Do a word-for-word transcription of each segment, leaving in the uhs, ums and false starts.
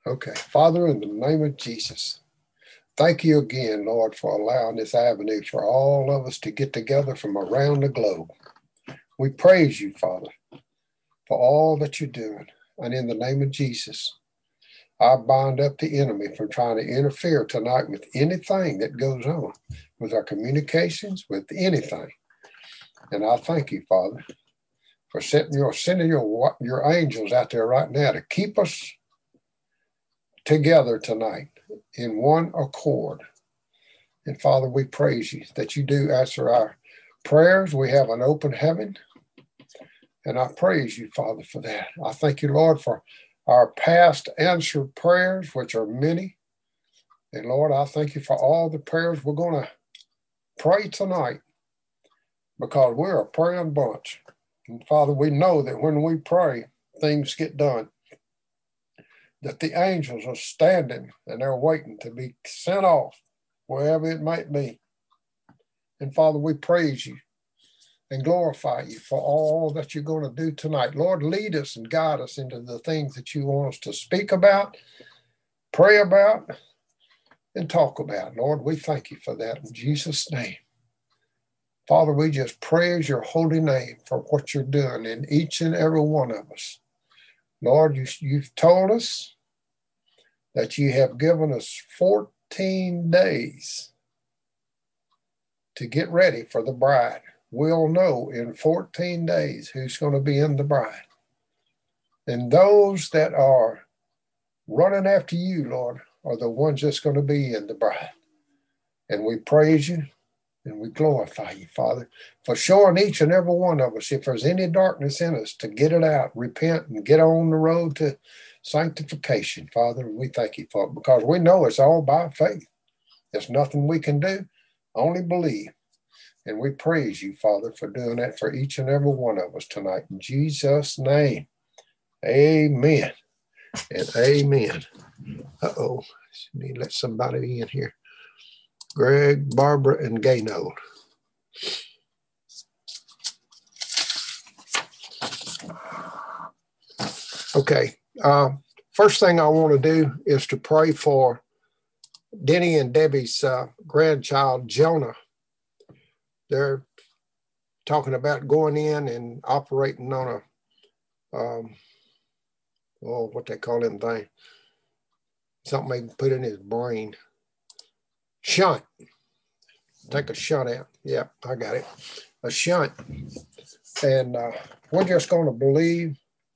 Okay. Father, in the name of Jesus, thank you again, Lord, for allowing this avenue for all of us to get together from around the globe. We praise you, Father, for all that you're doing. And in the name of Jesus, I bind up the enemy from trying to interfere tonight with anything that goes on, with our communications, with anything. And I thank you, Father, for sending your, sending your, your angels out there right now to keep us together tonight in one accord. And Father, we praise you that you do answer our prayers. We have an open heaven. And I praise you, Father, for that. I thank you, Lord, for our past answered prayers, which are many. And Lord, I thank you for all the prayers we're going to pray tonight, because we're a praying bunch. And Father, we know that when we pray, things get done. That the angels are standing and they're waiting to be sent off wherever it might be. And Father, we praise you and glorify you for all that you're going to do tonight. Lord, lead us and guide us into the things that you want us to speak about, pray about, and talk about. Lord, we thank you for that in Jesus' name. Father, we just praise your holy name for what you're doing in each and every one of us. Lord, you, you've told us that you have given us fourteen days to get ready for the bride. We'll know in fourteen days who's going to be in the bride. And those that are running after you, Lord, are the ones that's going to be in the bride. And we praise you and we glorify you, Father, for showing each and every one of us, if there's any darkness in us, to get it out, repent, and get on the road to sanctification, Father. And we thank you for it, because we know it's all by faith. There's nothing we can do, only believe. And we praise you, Father, for doing that for each and every one of us tonight. In Jesus' name, amen and amen. Uh-oh, need to let somebody in here. Greg, Barbara, and Gaynold. Okay, uh, first thing I want to do is to pray for Denny and Debbie's uh, grandchild, Jonah. They're talking about going in and operating on a, um, oh, what they call them thing, something they can put in his brain. Shunt. Take a shunt out. Yeah, I got it. A shunt. And uh, we're just going to believe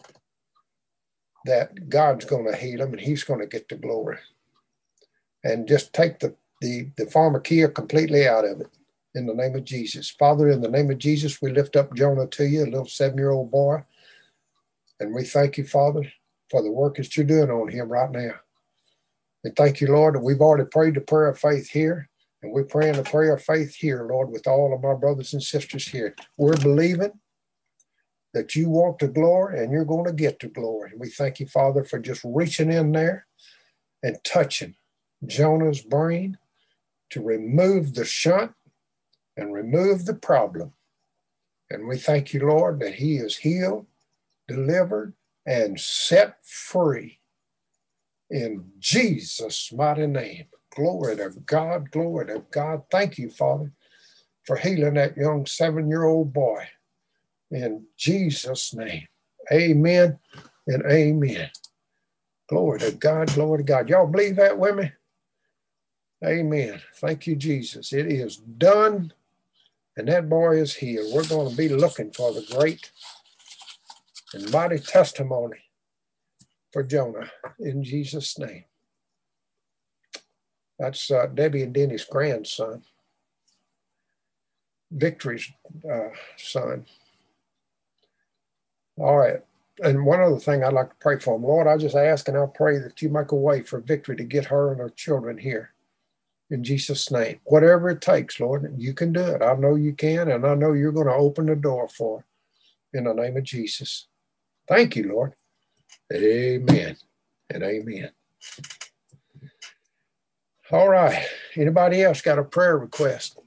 that God's going to heal him and he's going to get the glory. And just take the, the, the pharmakia completely out of it in the name of Jesus. Father, in the name of Jesus, we lift up Jonah to you, a little seven-year-old boy. And we thank you, Father, for the work that you're doing on him right now. And thank you, Lord, that we've already prayed the prayer of faith here. And we're praying the prayer of faith here, Lord, with all of our brothers and sisters here. We're believing that you want the glory and you're going to get the glory. And we thank you, Father, for just reaching in there and touching Jonah's brain to remove the shunt and remove the problem. And we thank you, Lord, that he is healed, delivered, and set free in Jesus' mighty name. Glory to God, glory to God. Thank you, Father, for healing that young seven-year-old boy. In Jesus' name, amen and amen. Glory to God, glory to God. Y'all believe that with me? Amen. Thank you, Jesus. It is done, and that boy is healed. We're going to be looking for the great and mighty testimony for Jonah in Jesus' name. That's uh, Debbie and Denny's grandson, Victory's uh, son. All right. And one other thing I'd like to pray for him. Lord, I just ask and I pray that you make a way for Victory to get her and her children here in Jesus' name. Whatever it takes, Lord, you can do it. I know you can, and I know you're going to open the door for her in the name of Jesus. Thank you, Lord. Amen and amen. All right. Anybody else got a prayer request?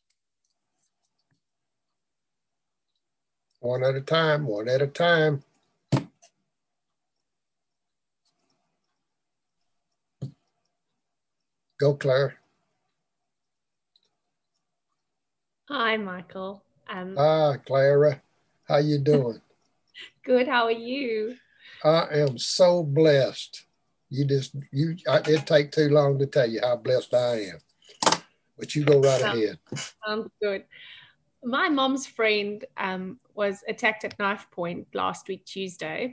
One at a time, one at a time. Go, Claire. Hi, Michael. Um, Hi, Clara. How you doing? good. How are you? I am so blessed. You just you. I, it'd take too long to tell you how blessed I am. But you go right Sounds, ahead. sounds good. My mom's friend um, was attacked at knife point last week, Tuesday.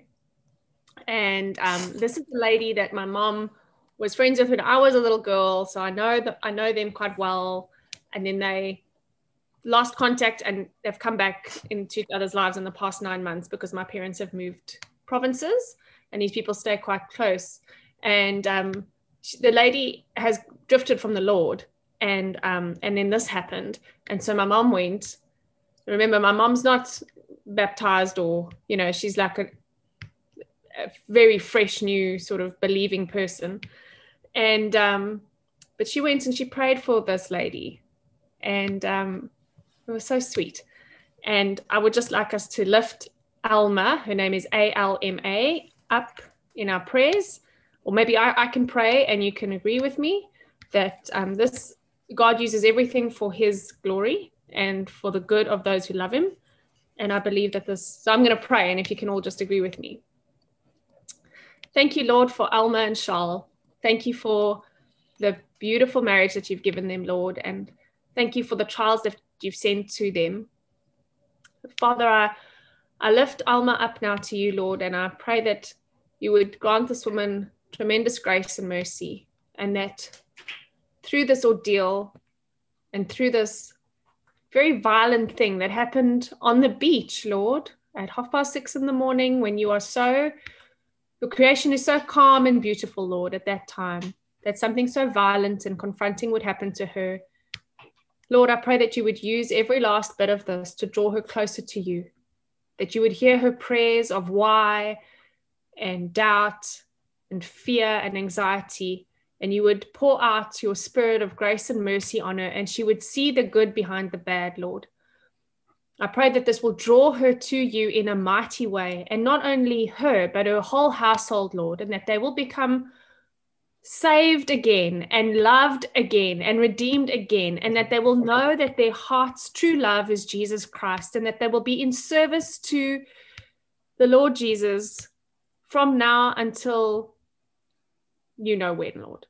And um, this is the lady that my mom was friends with when I was a little girl. So I know that I know them quite well. And then they lost contact and they've come back into each other's lives in the past nine months because my parents have moved provinces and these people stay quite close. And um, the lady has drifted from the Lord, and um, and then this happened, and so my mom went. Remember, my mom's not baptized, or you know, she's like a, a very fresh, new sort of believing person, and um, but she went and she prayed for this lady, and um, it was so sweet. And I would just like us to lift Alma, her name is A L M A, up in our prayers. Or maybe I, I can pray and you can agree with me that um, this God uses everything for his glory and for the good of those who love him. And I believe that this, so I'm going to pray, and if you can all just agree with me. Thank you, Lord, for Alma and Charles. Thank you for the beautiful marriage that you've given them, Lord. And thank you for the trials that you've sent to them. Father, I, I lift Alma up now to you, Lord, and I pray that you would grant this woman tremendous grace and mercy, and that through this ordeal and through this very violent thing that happened on the beach, Lord, at half past six in the morning, when you are so, your creation is so calm and beautiful, Lord, at that time, that something so violent and confronting would happen to her. Lord, I pray that you would use every last bit of this to draw her closer to you, that you would hear her prayers of why and doubt and fear and anxiety, and you would pour out your spirit of grace and mercy on her, and she would see the good behind the bad, Lord. I pray that this will draw her to you in a mighty way, and not only her, but her whole household, Lord, and that they will become saved again and loved again and redeemed again, and that they will know that their heart's true love is Jesus Christ, and that they will be in service to the Lord Jesus from now until you know when, Lord.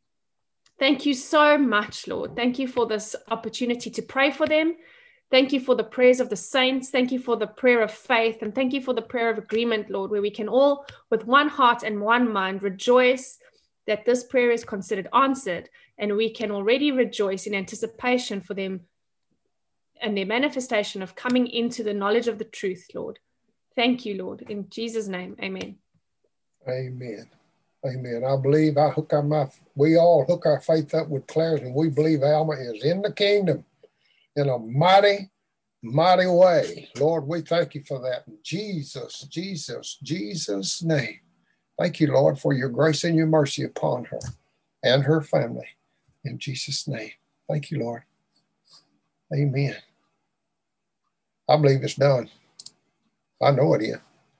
Thank you so much, Lord. Thank you for this opportunity to pray for them. Thank you for the prayers of the saints. Thank you for the prayer of faith. And thank you for the prayer of agreement, Lord, where we can all, with one heart and one mind, rejoice that this prayer is considered answered. And we can already rejoice in anticipation for them and their manifestation of coming into the knowledge of the truth, Lord. Thank you, Lord. In Jesus' name, amen. Amen. Amen. I believe I hook our my, we all hook our faith up with Claire's, and we believe Alma is in the kingdom in a mighty, mighty way. Lord, we thank you for that. In Jesus, Jesus, Jesus' name. Thank you, Lord, for your grace and your mercy upon her and her family. In Jesus' name. Thank you, Lord. Amen. I believe it's done. I know it is.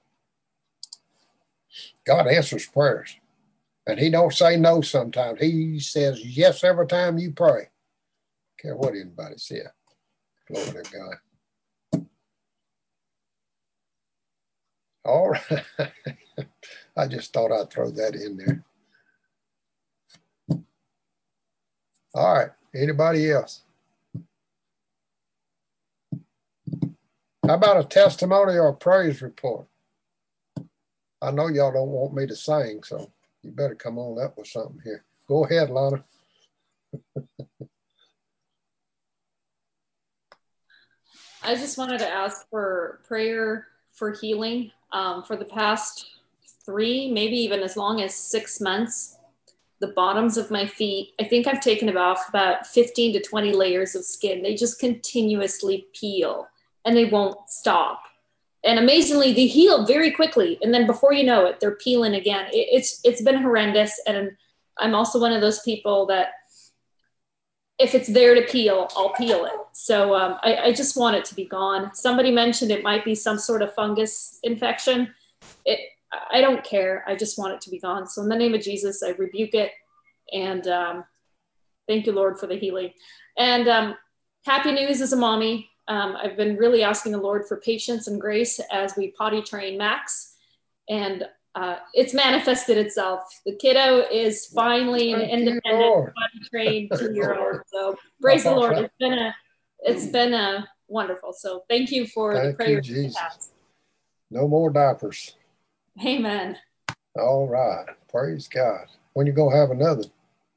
God answers prayers. And he don't say no sometimes. He says yes every time you pray. Don't care what anybody says. Glory to God. All right. I just thought I'd throw that in there. All right. Anybody else? How about a testimony or a praise report? I know y'all don't want me to sing, so you better come on up with something here. Go ahead, Lana. I just wanted to ask for prayer for healing. Um, for the past three, maybe even as long as six months, the bottoms of my feet, I think I've taken about about fifteen to twenty layers of skin. They just continuously peel and they won't stop. And amazingly, they heal very quickly. And then before you know it, they're peeling again. It, it's it's been horrendous. And I'm also one of those people that if it's there to peel, I'll peel it. So um, I, I just want it to be gone. Somebody mentioned it might be some sort of fungus infection. It, I don't care. I just want it to be gone. So in the name of Jesus, I rebuke it. And um, Thank you, Lord, for the healing. And um, happy news as a mommy. Um, I've been really asking the Lord for patience and grace as we potty train Max. And uh, it's manifested itself. The kiddo is finally an Thank independent potty trained two-year-old. So praise the Lord. It's been a, it's been a wonderful. So thank you for thank the prayers. you, Jesus. No more diapers. Amen. All right. Praise God. When you gonna have another?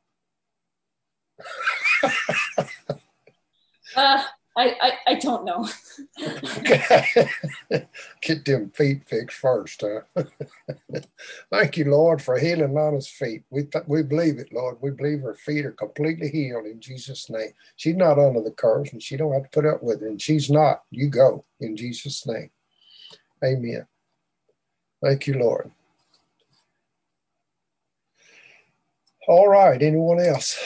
uh, I, I I don't know. Okay. Get them feet fixed first, huh? Thank you, Lord, for healing Lana's feet. We th- we believe it, Lord. We believe her feet are completely healed in Jesus' name. She's not under the curse, and she don't have to put up with it. And she's not. You go in Jesus' name. Amen. Thank you, Lord. All right. Anyone else?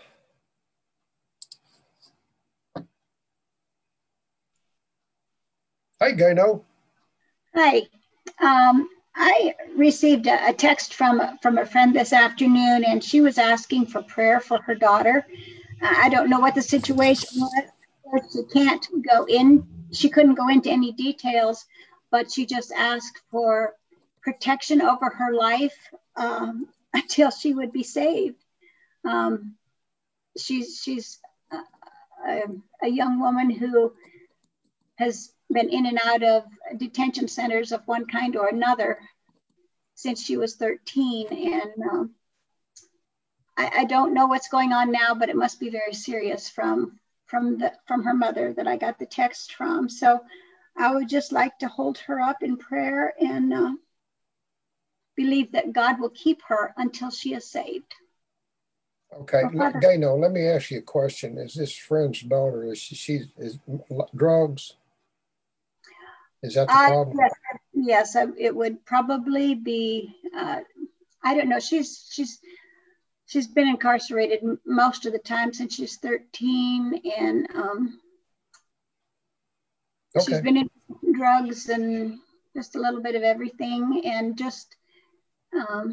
Hey, Gano. Hi. Um, I received a, a text from, from a friend this afternoon, and she was asking for prayer for her daughter. Uh, I don't know what the situation was. She can't go in. She couldn't go into any details, but she just asked for protection over her life um, until she would be saved. Um, she's she's a, a young woman who has been in and out of detention centers of one kind or another since she was thirteen. And um, I, I don't know what's going on now, but it must be very serious from, from, the, from her mother that I got the text from. So I would just like to hold her up in prayer and uh, believe that God will keep her until she is saved. Okay, Gano, let me ask you a question. Is this friend's daughter, is she, she is drugs? Is that the uh, problem? Yes, yes, it would probably be, uh, I don't know, she's, she's, she's been incarcerated most of the time since she's thirteen, and um, okay. She's been in drugs and just a little bit of everything, and just, um,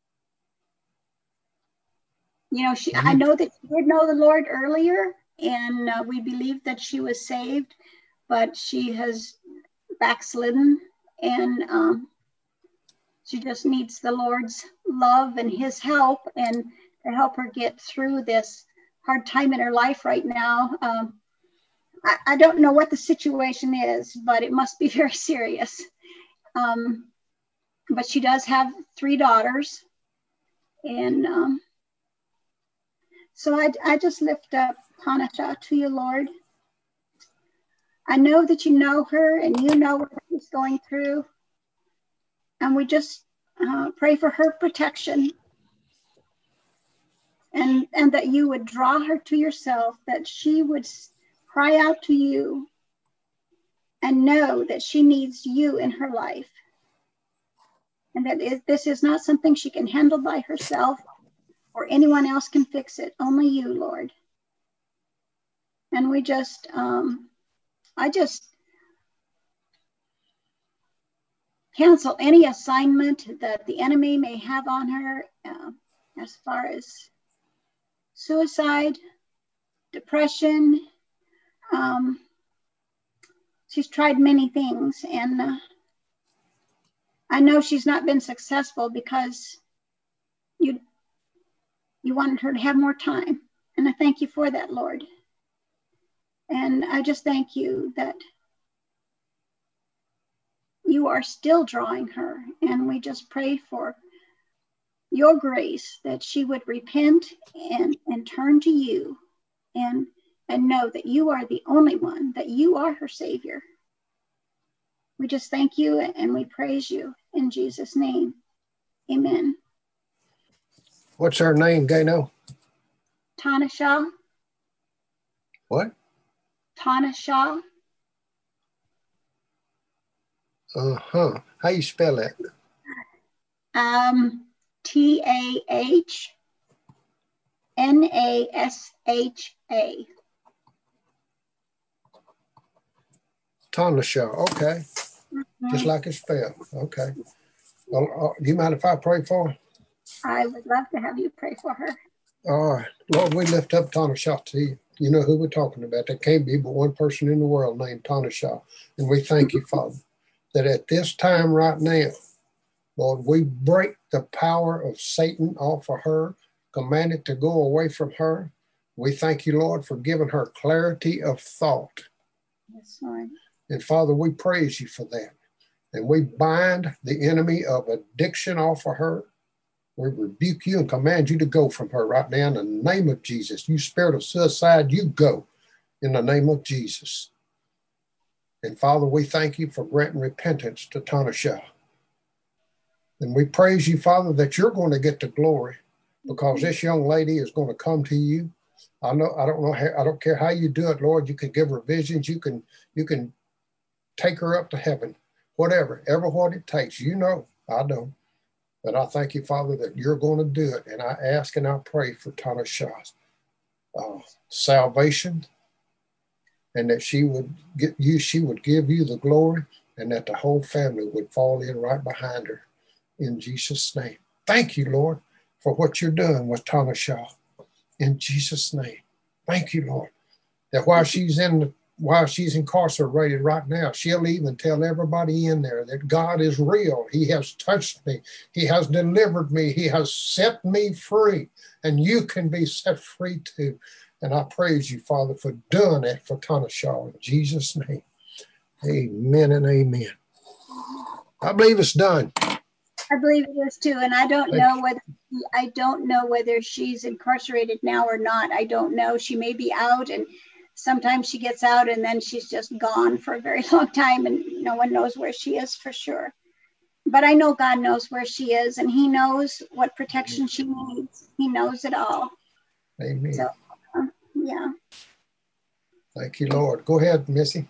you know, she. Mm-hmm. I know that she did know the Lord earlier, and uh, we believe that she was saved, but she has backslidden, and um, she just needs the Lord's love and His help, and to help her get through this hard time in her life right now. Um, I, I don't know what the situation is, but it must be very serious. Um, but she does have three daughters. And um, so I, I just lift up Hanasha to you, Lord. I know that you know her and you know what she's going through. And we just uh, pray for her protection. And, and that you would draw her to yourself, that she would cry out to you and know that she needs you in her life. And that is, this is not something she can handle by herself, or anyone else can fix it, only you, Lord. And we just, um, I just cancel any assignment that the enemy may have on her uh, as far as suicide, depression. Um, she's tried many things, and uh, I know she's not been successful because you you wanted her to have more time. And I thank you for that, Lord. And I just thank you that you are still drawing her. And we just pray for your grace, that she would repent and, and turn to you, and, and know that you are the only one, that you are her Savior. We just thank you and we praise you in Jesus' name. Amen. What's her name, Gano? Tanasha. What? Tanasha. Uh-huh. How you spell that? Um, T A H N A S H A. Tanasha, okay. Mm-hmm. Just like it's spelled. Okay. Well, uh, do you mind if I pray for her? I would love to have you pray for her. All right. Lord, we lift up Tana Shaw to you. You know who we're talking about. There can't be but one person in the world named Tana Shaw. And we thank you, Father, that at this time right now, Lord, we break the power of Satan off of her, command it to go away from her. We thank you, Lord, for giving her clarity of thought. Yes, Lord. And Father, we praise you for that. And we bind the enemy of addiction off of her. We rebuke you and command you to go from her right now in the name of Jesus. You spirit of suicide, you go in the name of Jesus. And Father, we thank you for granting repentance to Tana Shaw. And we praise you, Father, that you're going to get the glory because this young lady is going to come to you. I know, I don't know, how, I don't care how you do it, Lord. You can give her visions. You can, you can take her up to heaven, whatever, ever what it takes. You know, I don't. But I thank you, Father, that you're going to do it. And I ask and I pray for Tana Shaw's uh, salvation, and that she would get you, she would give you the glory, and that the whole family would fall in right behind her. In Jesus' name. Thank you, Lord, for what you're doing with Tana Shaw. In Jesus' name. Thank you, Lord, that while she's in the While she's incarcerated right now, she'll even tell everybody in there that God is real. He has touched me. He has delivered me. He has set me free. And you can be set free too. And I praise you, Father, for doing it for Tana Shaw in Jesus' name. Amen and amen. I believe it's done. I believe it is too. And I don't Thank know you. whether I don't know whether she's incarcerated now or not. I don't know. She may be out, and sometimes she gets out and then she's just gone for a very long time and no one knows where she is for sure. But I know God knows where she is, and he knows what protection she needs. He knows it all. Amen. So, um, yeah. Thank you, Lord. Go ahead, Missy.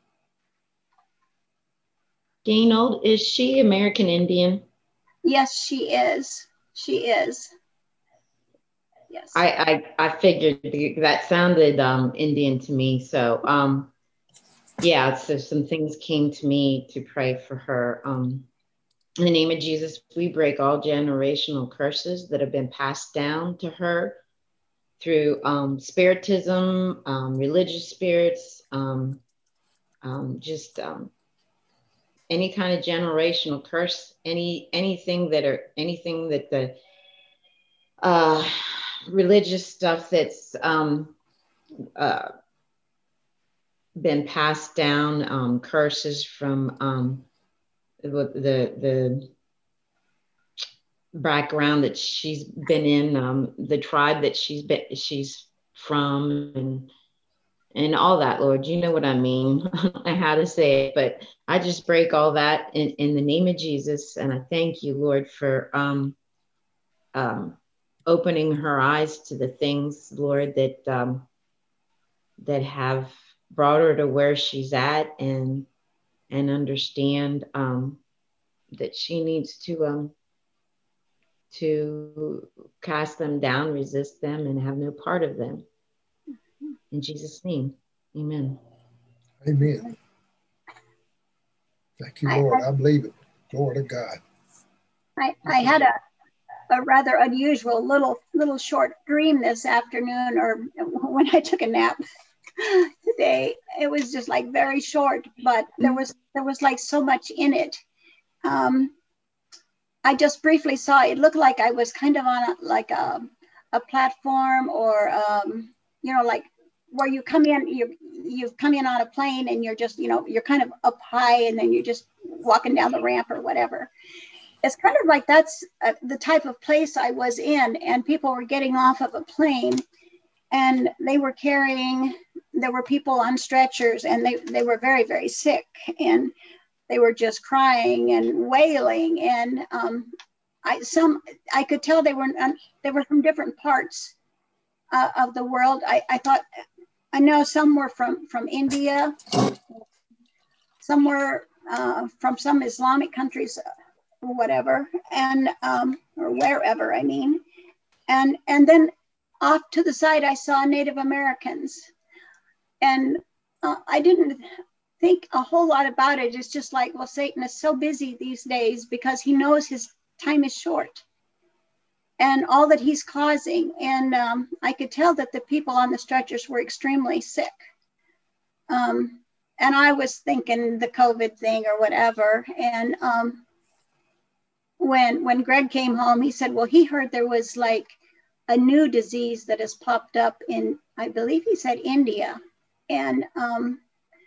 Danold, is she American Indian? Yes, she is. She is. Yes. I I, I figured that sounded um, Indian to me. So um, yeah, so some things came to me to pray for her. Um, in the name of Jesus, we break all generational curses that have been passed down to her through um, spiritism, um, religious spirits, um, um, just um, any kind of generational curse, any anything that are anything that the uh, religious stuff that's um, uh, been passed down, um, curses from um, the, the the background that she's been in, um, the tribe that she's been she's from, and and all that, Lord, you know what I mean, and how to say it, but I just break all that in, in the name of Jesus, and I thank you, Lord, for um, um, opening her eyes to the things, Lord, that um, that have brought her to where she's at, and and understand um, that she needs to um, to cast them down, resist them, and have no part of them. In Jesus' name, amen. Amen. Thank you, Lord. I, I believe it. Glory to God. I, I had a, a rather unusual little little short dream this afternoon, or when I took a nap today. It was just like very short, but there was there was like so much in it. Um, I just briefly saw it. It looked like I was kind of on a, like a, a platform, or um, you know, like where you come in, you you've come in on a plane, and you're just, you know, you're kind of up high, and then you're just walking down the ramp or whatever. It's kind of like that's uh, the type of place I was in, and people were getting off of a plane, and they were carrying, there were people on stretchers, and they, they were very, very sick, and they were just crying and wailing. And um, I some I could tell they were they were from different parts uh, of the world. I, I thought, I know some were from, from India, some were uh, from some Islamic countries, or whatever, and um, or wherever, I mean. And and then off to the side, I saw Native Americans. And uh, I didn't think a whole lot about it. It's just like, well, Satan is so busy these days because he knows his time is short. and all that he's causing. And um, I could tell that the people on the stretchers were extremely sick. Um, and I was thinking the COVID thing or whatever. And um, when when Greg came home, he said, well, he heard there was like a new disease that has popped up in, I believe he said India. And um,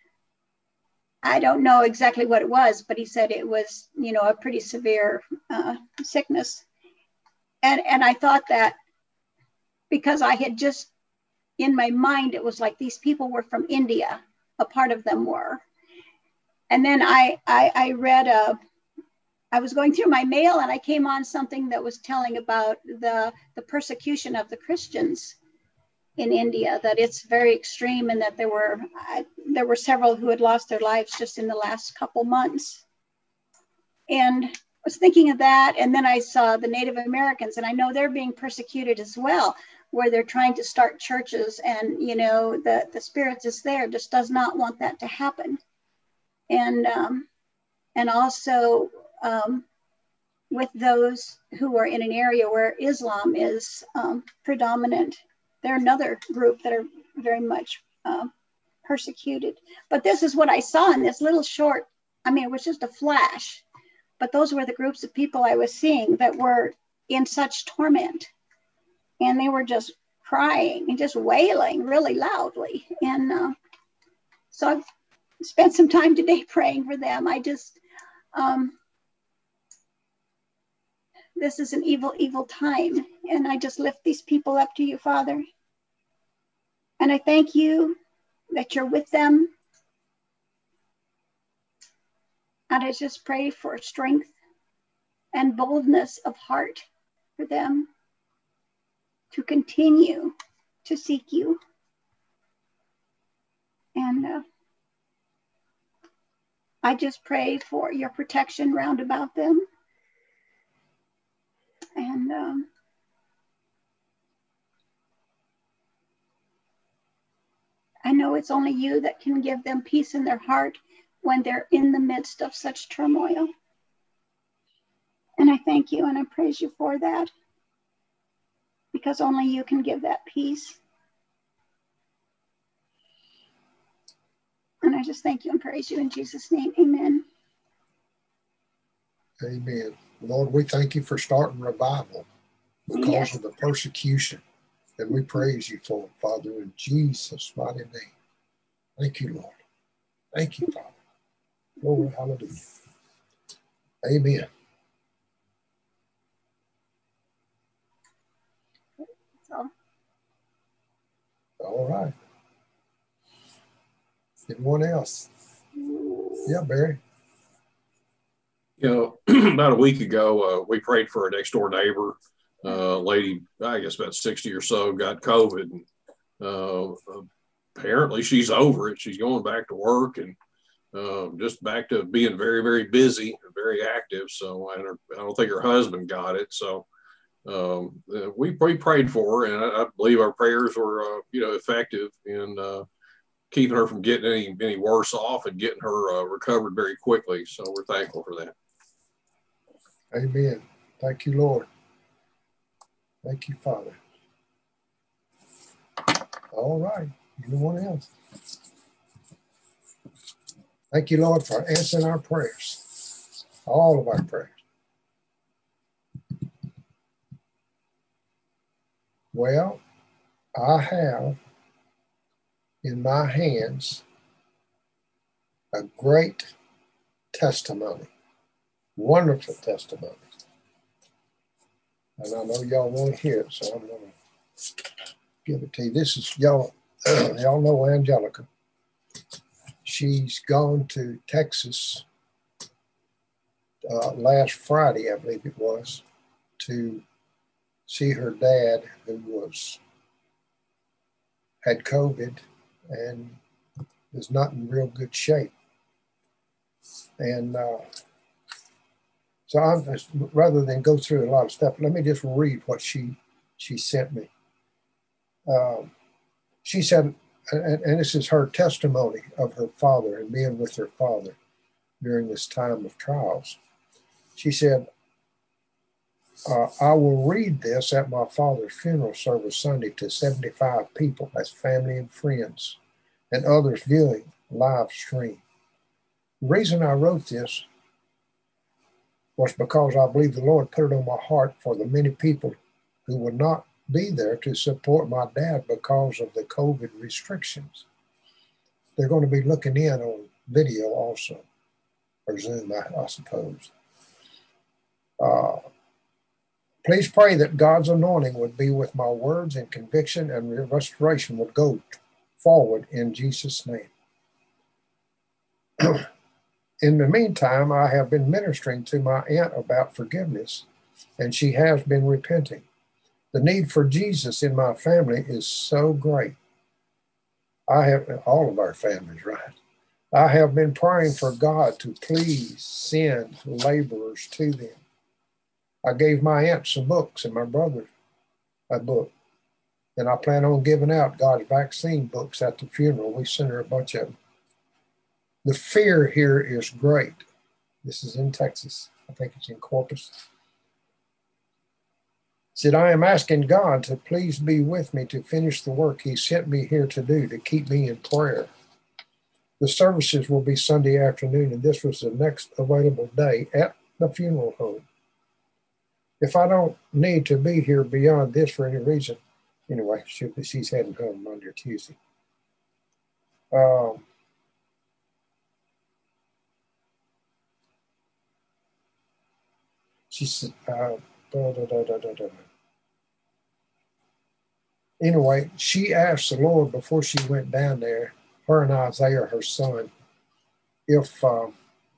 I don't know exactly what it was, but he said it was, you know, a pretty severe uh, sickness. And, and I thought that because I had just, in my mind, it was like these people were from India, a part of them were. And then I, I, I read, a, I was going through my mail and I came on something that was telling about the, the persecution of the Christians in India, that it's very extreme, and that there were, I, there were several who had lost their lives just in the last couple months. And I was thinking of that, and then I saw the Native Americans, and I know they're being persecuted as well, where they're trying to start churches, and you know, the, the spirits is there, just does not want that to happen. And um, and also um, with those who are in an area where Islam is um, predominant, they're another group that are very much uh, persecuted. But this is what I saw in this little short, I mean, it was just a flash, but those were the groups of people I was seeing that were in such torment. And they were just crying and just wailing really loudly. And uh, so I've spent some time today praying for them. I just, um, this is an evil, evil time. And I just lift these people up to you, Father. And I thank you that you're with them. And I just pray for strength and boldness of heart for them to continue to seek you. And uh, I just pray for your protection round about them. And um, I know it's only you that can give them peace in their heart when they're in the midst of such turmoil. And I thank you and I praise you for that, because only you can give that peace. And I just thank you and praise you in Jesus' name. Amen. Amen. Lord, we thank you for starting revival because Yes. of the persecution. And we praise you for it, Father, in Jesus' mighty name. Thank you, Lord. Thank you, Father. Glory, hallelujah. Amen. So, All right. Anyone else? Yeah, Barry. You know, about a week ago, uh, we prayed for a next door neighbor, uh, lady, I guess about sixty or so, got COVID. And, uh, apparently she's over it. She's going back to work and uh, just back to being very, very busy and very active. So and her, I don't think her husband got it. So um, we, we prayed for her, and I, I believe our prayers were, uh, you know, effective in uh, keeping her from getting any, any worse off and getting her uh, recovered very quickly. So we're thankful for that. Amen. Thank you, Lord. Thank you, Father. All right. Anyone else? Thank you, Lord, for answering our prayers, all of our prayers. Well, I have in my hands a great testimony, wonderful testimony. And I know y'all want to hear it, so I'm going to give it to you. This is, y'all, y'all know Angelica. She's gone to Texas uh, last Friday, I believe it was, to see her dad, who was had COVID and is not in real good shape. And uh, so I'm just, rather than go through a lot of stuff, let me just read what she she sent me. Um, she said, and, and this is her testimony of her father and being with her father during this time of trials. She said, Uh, I will read this at my father's funeral service Sunday to seventy-five people as family and friends and others viewing live stream. The reason I wrote this was because I believe the Lord put it on my heart for the many people who would not be there to support my dad because of the COVID restrictions. They're going to be looking in on video also, or Zoom, I, I suppose. Uh, please pray that God's anointing would be with my words and conviction, and restoration would go forward in Jesus' name. In the meantime, I have been ministering to my aunt about forgiveness, and she has been repenting. The need for Jesus in my family is so great. I have, all of our families, right? I have been praying for God to please send laborers to them. I gave my aunt some books and my brother a book, and I plan on giving out God's vaccine books at the funeral. We sent her a bunch of them. The fear here is great. This is in Texas. I think it's in Corpus. Said, I am asking God to please be with me to finish the work he sent me here to do, to keep me in prayer. The services will be Sunday afternoon, and this was the next available day at the funeral home. If I don't need to be here beyond this for any reason, anyway, she, she's heading home Monday or Tuesday. Um, she said, uh, da, da, da, da, da, da. Anyway, she asked the Lord before she went down there, her and Isaiah, her son, if um,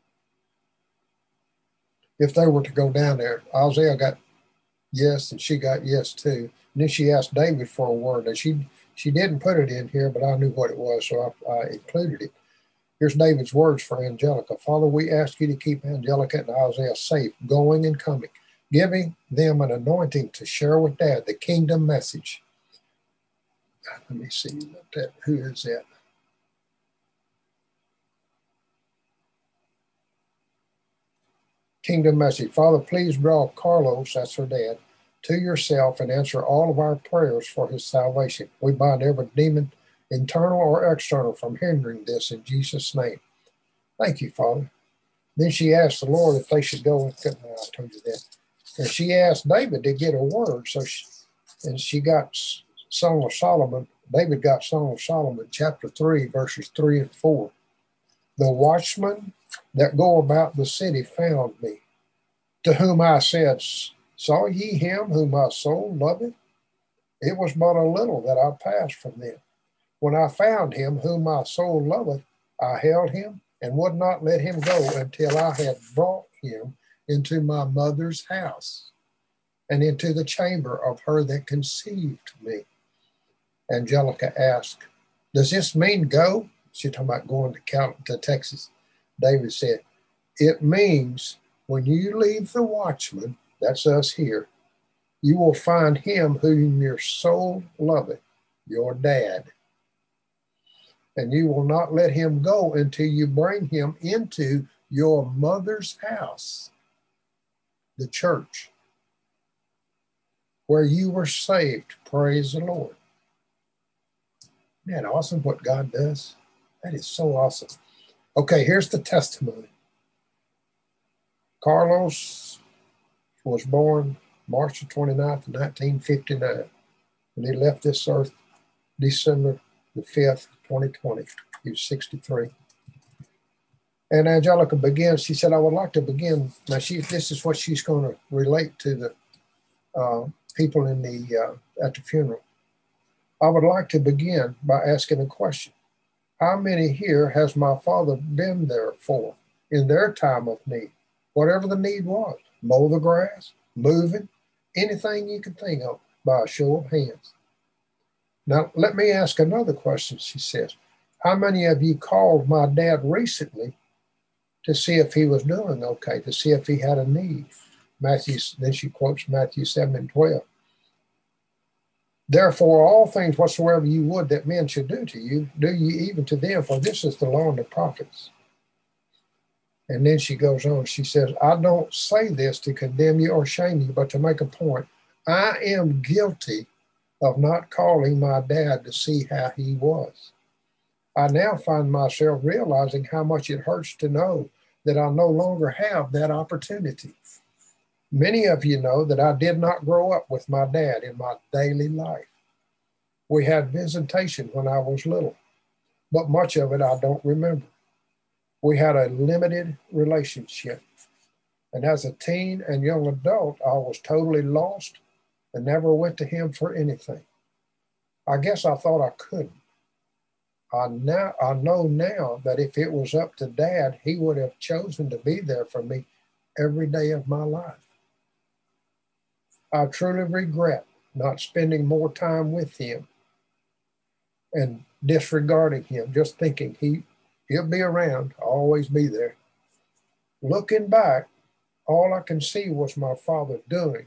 if they were to go down there. Isaiah got yes, and she got yes too. And then she asked David for a word. And she she didn't put it in here, but I knew what it was, so I, I included it. Here's David's words for Angelica. Father, we ask you to keep Angelica and Isaiah safe, going and coming, giving them an anointing to share with Dad the kingdom message. Let me see that. Who is that? Kingdom message. Father, please draw Carlos, that's her dad, to yourself and answer all of our prayers for his salvation. We bind every demon, internal or external, from hindering this in Jesus' name. Thank you, Father. Then she asked the Lord if they should go. And I told you that. And she asked David to get a word. So she, and she got Song of Solomon. David got Song of Solomon, chapter three, verses three and four. The watchmen that go about the city found me, to whom I said, saw ye him whom my soul loveth? It was but a little that I passed from them. When I found him whom my soul loveth, I held him and would not let him go until I had brought him into my mother's house and into the chamber of her that conceived me. Angelica asked, does this mean go? She's talking about going to, Cal- to Texas. David said, it means when you leave the watchman, that's us here, you will find him whom your soul loveth, your dad. And you will not let him go until you bring him into your mother's house, the church, where you were saved. Praise the Lord. Isn't that awesome what God does? That is so awesome. Okay, here's the testimony. Carlos was born March the twenty-ninth, nineteen fifty-nine, and he left this earth December the fifth, twenty twenty. He was sixty-three. And Angelica begins, she said, I would like to begin. Now, she, this is what she's going to relate to the uh, people in the uh, at the funeral. I would like to begin by asking a question. How many here has my father been there for in their time of need? Whatever the need was, mow the grass, moving, anything you could think of, by a show of hands. Now, let me ask another question, she says. How many of you called my dad recently to see if he was doing okay, to see if he had a need? Matthew, then she quotes Matthew seven and twelve. Therefore, all things whatsoever you would that men should do to you, do ye even to them, for this is the law and the prophets. And then she goes on, she says, I don't say this to condemn you or shame you, but to make a point. I am guilty of not calling my dad to see how he was. I now find myself realizing how much it hurts to know that I no longer have that opportunity. Many of you know that I did not grow up with my dad in my daily life. We had visitation when I was little, but much of it I don't remember. We had a limited relationship. And as a teen and young adult, I was totally lost and never went to him for anything. I guess I thought I couldn't. I now I know now that if it was up to Dad, he would have chosen to be there for me every day of my life. I truly regret not spending more time with him and disregarding him, just thinking he, he'll be around, always be there. Looking back, all I can see was my father doing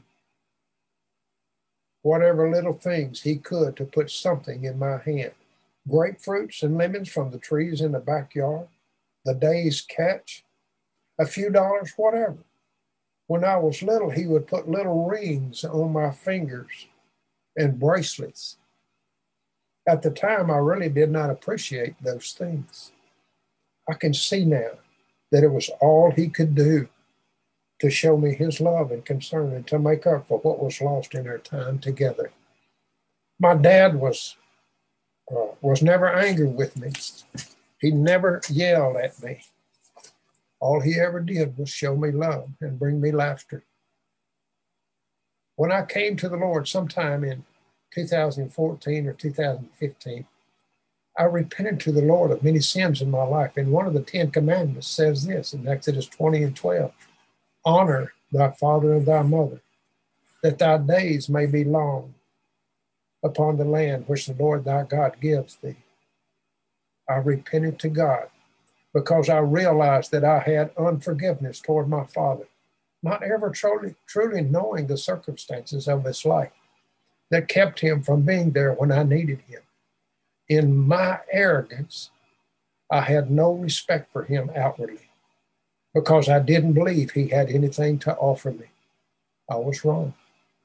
whatever little things he could to put something in my hand. Grapefruits and lemons from the trees in the backyard, the day's catch, a few dollars, whatever. When I was little, he would put little rings on my fingers and bracelets. At the time, I really did not appreciate those things. I can see now that it was all he could do to show me his love and concern and to make up for what was lost in our time together. My dad was uh, was never angry with me. He never yelled at me. All he ever did was show me love and bring me laughter. When I came to the Lord sometime in two thousand fourteen or two thousand fifteen, I repented to the Lord of many sins in my life. And one of the Ten Commandments says this in Exodus twenty and twelve, honor thy father and thy mother, that thy days may be long upon the land which the Lord thy God gives thee. I repented to God because I realized that I had unforgiveness toward my father, not ever truly, truly knowing the circumstances of his life that kept him from being there when I needed him. In my arrogance, I had no respect for him outwardly because I didn't believe he had anything to offer me. I was wrong.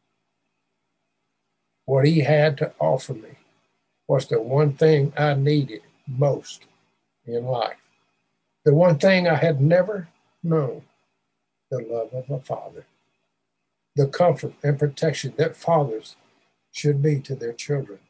What he had to offer me was the one thing I needed most in life. The one thing I had never known, the love of a father, the comfort and protection that fathers should be to their children.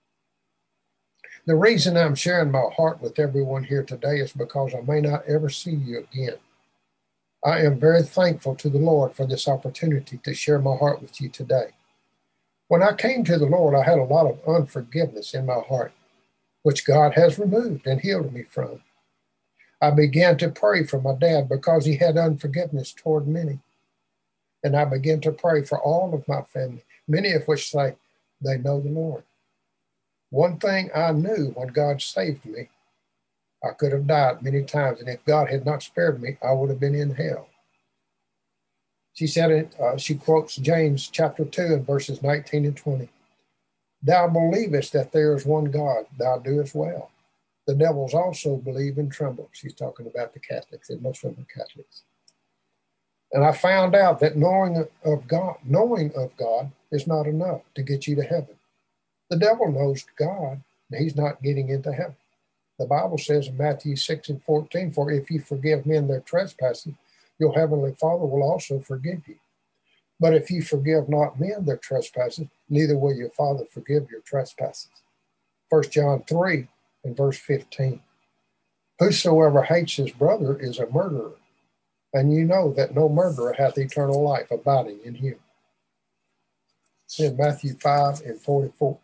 The reason I'm sharing my heart with everyone here today is because I may not ever see you again. I am very thankful to the Lord for this opportunity to share my heart with you today. When I came to the Lord, I had a lot of unforgiveness in my heart, which God has removed and healed me from. I began to pray for my dad because he had unforgiveness toward many. And I began to pray for all of my family, many of which say they know the Lord. One thing I knew when God saved me, I could have died many times, and if God had not spared me, I would have been in hell. She said it, uh, she quotes James chapter two and verses nineteen and twenty. Thou believest that there is one God, thou doest well. The devils also believe and tremble. She's talking about the Catholics, and most of them are Catholics. And I found out that knowing of God, knowing of God is not enough to get you to heaven. The devil knows God, and he's not getting into heaven. The Bible says in Matthew six and fourteen, for if you forgive men their trespasses, your heavenly Father will also forgive you. But if you forgive not men their trespasses, neither will your Father forgive your trespasses. First John three and verse fifteen. Whosoever hates his brother is a murderer, and you know that no murderer hath eternal life abiding in him. It's in Matthew five and forty-four.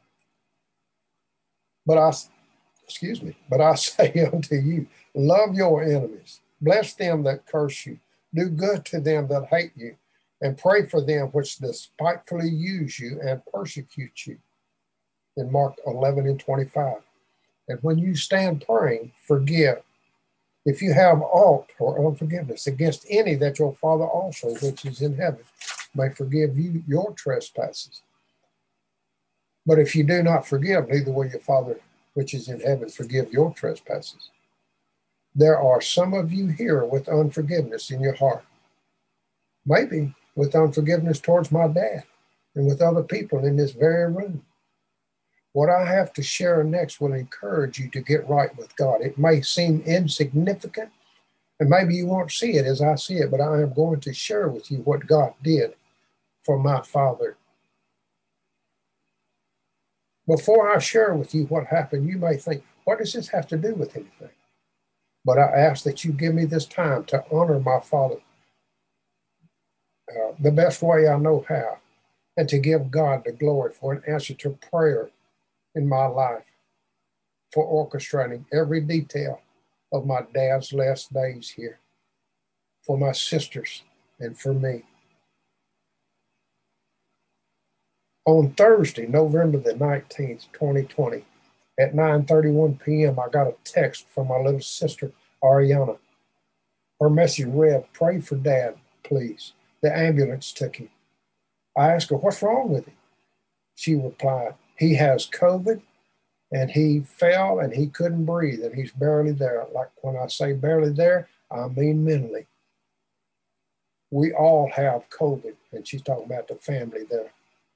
But I, excuse me, but I say unto you, love your enemies, bless them that curse you, do good to them that hate you, and pray for them which despitefully use you and persecute you. In Mark eleven and twenty-five. And when you stand praying, forgive. If you have aught or unforgiveness against any, that your Father also, which is in heaven, may forgive you your trespasses. But if you do not forgive, neither will your Father, which is in heaven, forgive your trespasses. There are some of you here with unforgiveness in your heart. Maybe with unforgiveness towards my dad and with other people in this very room. What I have to share next will encourage you to get right with God. It may seem insignificant, and maybe you won't see it as I see it, but I am going to share with you what God did for my father. Before I share with you what happened, you may think, what does this have to do with anything? But I ask that you give me this time to honor my father uh, the best way I know how, and to give God the glory for an answer to prayer in my life, for orchestrating every detail of my dad's last days here, for my sisters and for me. On Thursday, November the nineteenth, twenty twenty, at nine thirty-one p.m., I got a text from my little sister, Ariana. Her message read, "Pray for Dad, please. The ambulance took him." I asked her, "What's wrong with him?" She replied, "He has COVID, and he fell and he couldn't breathe, and he's barely there." Like when I say barely there, I mean mentally. We all have COVID, and she's talking about the family there.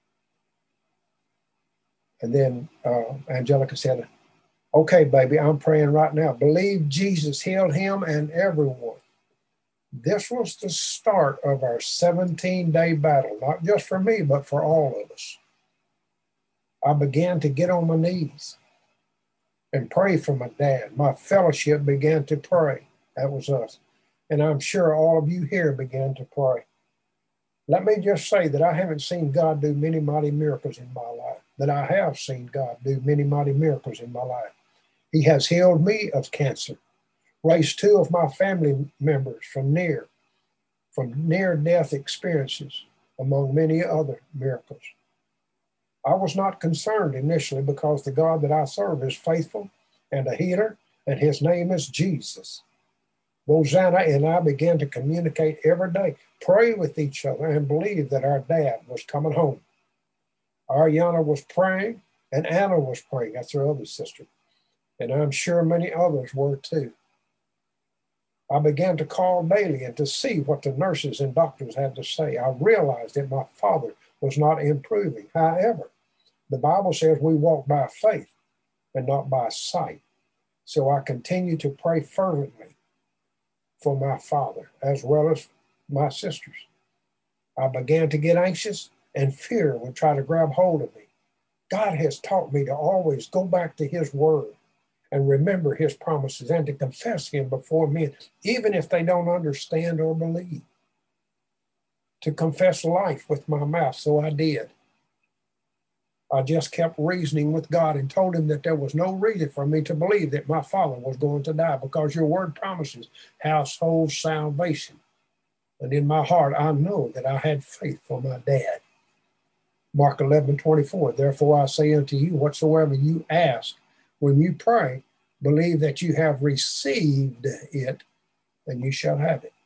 And then uh, Angelica said, "Okay, baby, I'm praying right now. Believe Jesus healed him and everyone." This was the start of our seventeen-day battle, not just for me, but for all of us. I began to get on my knees and pray for my dad. My fellowship began to pray. That was us. And I'm sure all of you here began to pray. Let me just say that I haven't seen God do many mighty miracles in my life, but I have seen God do many mighty miracles in my life. He has healed me of cancer, raised two of my family members from near, from near-death experiences, among many other miracles. I was not concerned initially because the God that I serve is faithful and a healer, and his name is Jesus. Rosanna and I began to communicate every day, pray with each other, and believe that our dad was coming home. Ariana was praying, and Anna was praying. That's her other sister. And I'm sure many others were too. I began to call daily and to see what the nurses and doctors had to say. I realized that my father was not improving. However, the Bible says we walk by faith and not by sight. So I continue to pray fervently for my father as well as my sisters. I began to get anxious, and fear would try to grab hold of me. God has taught me to always go back to his word and remember his promises and to confess him before men, even if they don't understand or believe. To confess life with my mouth, so I did. I just kept reasoning with God and told him that there was no reason for me to believe that my father was going to die, because your word promises household salvation. And in my heart, I know that I had faith for my dad. Mark eleven twenty-four, therefore I say unto you, whatsoever you ask when you pray, believe that you have received it, and you shall have it.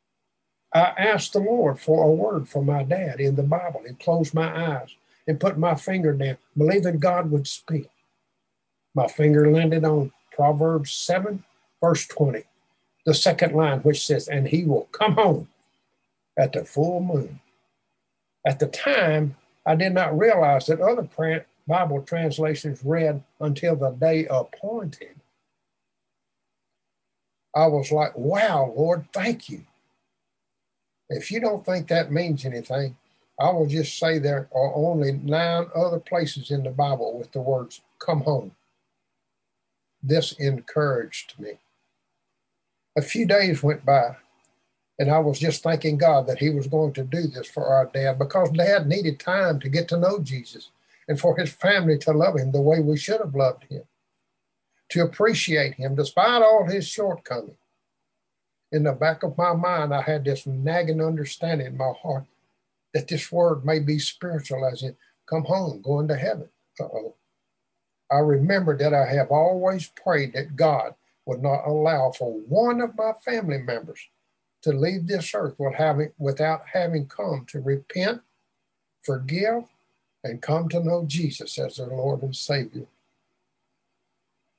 I asked the Lord for a word for my dad in the Bible and closed my eyes and put my finger down, believing God would speak. My finger landed on Proverbs seven, verse twenty, the second line, which says, and he will come home at the full moon. At the time, I did not realize that other Bible translations read until the day appointed. I was like, wow, Lord, thank you. If you don't think that means anything, I will just say there are only nine other places in the Bible with the words, come home. This encouraged me. A few days went by, and I was just thanking God that he was going to do this for our dad, because dad needed time to get to know Jesus and for his family to love him the way we should have loved him, to appreciate him despite all his shortcomings. In the back of my mind, I had this nagging understanding in my heart that this word may be spiritual, as in come home, going to heaven. Uh-oh. I remember that I have always prayed that God would not allow for one of my family members to leave this earth without having come to repent, forgive, and come to know Jesus as their Lord and Savior.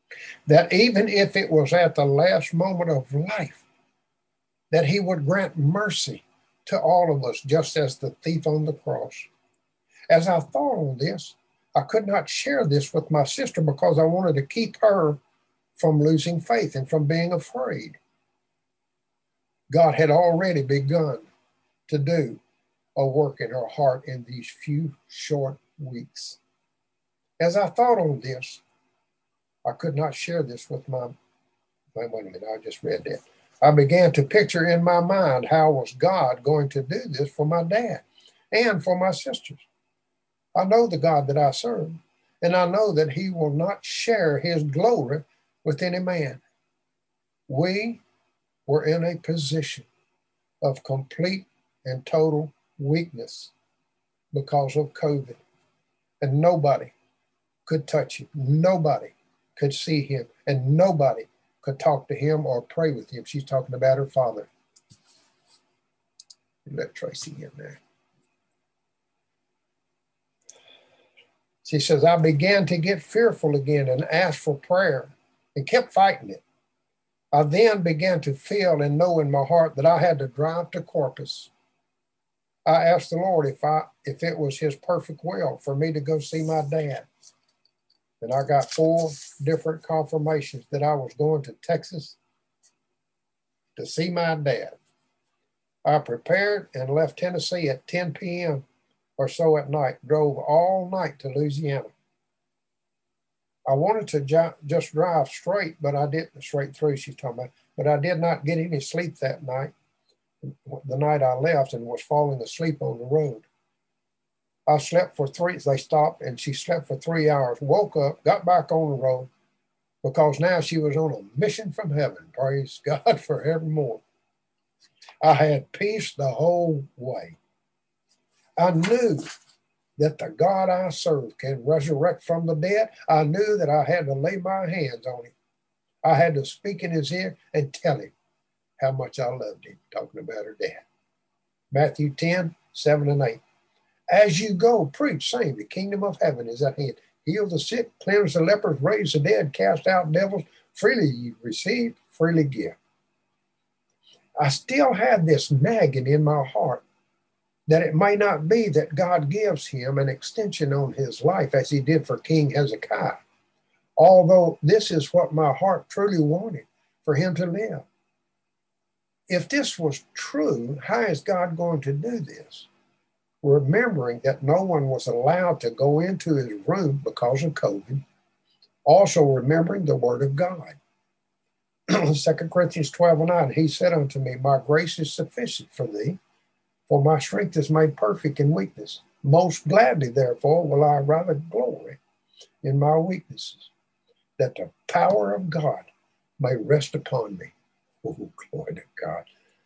that even if it was at the last moment of life, that he would grant mercy to all of us, just as the thief on the cross. As I thought on this, I could not share this with my sister because I wanted to keep her from losing faith and from being afraid. God had already begun to do a work in her heart in these few short weeks. As I thought on this, I could not share this with my, wait a minute, I just read that. I began to picture in my mind how was God going to do this for my dad and for my sisters. I know the God that I serve, and I know that he will not share his glory with any man. We were in a position of complete and total weakness because of COVID, and nobody could touch him. Nobody could see him, and nobody could talk to him or pray with him. She's talking about her father. Let Tracy in there. She says, I began to get fearful again and asked for prayer and kept fighting it. I then began to feel and know in my heart that I had to drive to Corpus. I asked the Lord if I if it was his perfect will for me to go see my dad. And I got four different confirmations that I was going to Texas to see my dad. I prepared and left Tennessee at ten p.m. or so at night, drove all night to Louisiana. I wanted to ju- just drive straight, but I didn't, straight through, she's talking about, but I did not get any sleep that night, the night I left, and was falling asleep on the road. I slept for three, they stopped, and she slept for three hours, woke up, got back on the road, because now she was on a mission from heaven. Praise God forevermore. I had peace the whole way. I knew that the God I serve can resurrect from the dead. I knew that I had to lay my hands on him. I had to speak in his ear and tell him how much I loved him, talking about her dad. Matthew ten, seven and eight. As you go, preach, saying, the kingdom of heaven is at hand. Heal the sick, cleanse the lepers, raise the dead, cast out devils. Freely you receive, freely give. I still had this nagging in my heart that it may not be that God gives him an extension on his life as he did for King Hezekiah, although this is what my heart truly wanted, for him to live. If this was true, how is God going to do this? Remembering that no one was allowed to go into his room because of COVID, also remembering the word of God. Second Corinthians twelve and nine, he said unto me, my grace is sufficient for thee, for my strength is made perfect in weakness. Most gladly, therefore, will I rather glory in my weaknesses, that the power of God may rest upon me. Oh, glory to God.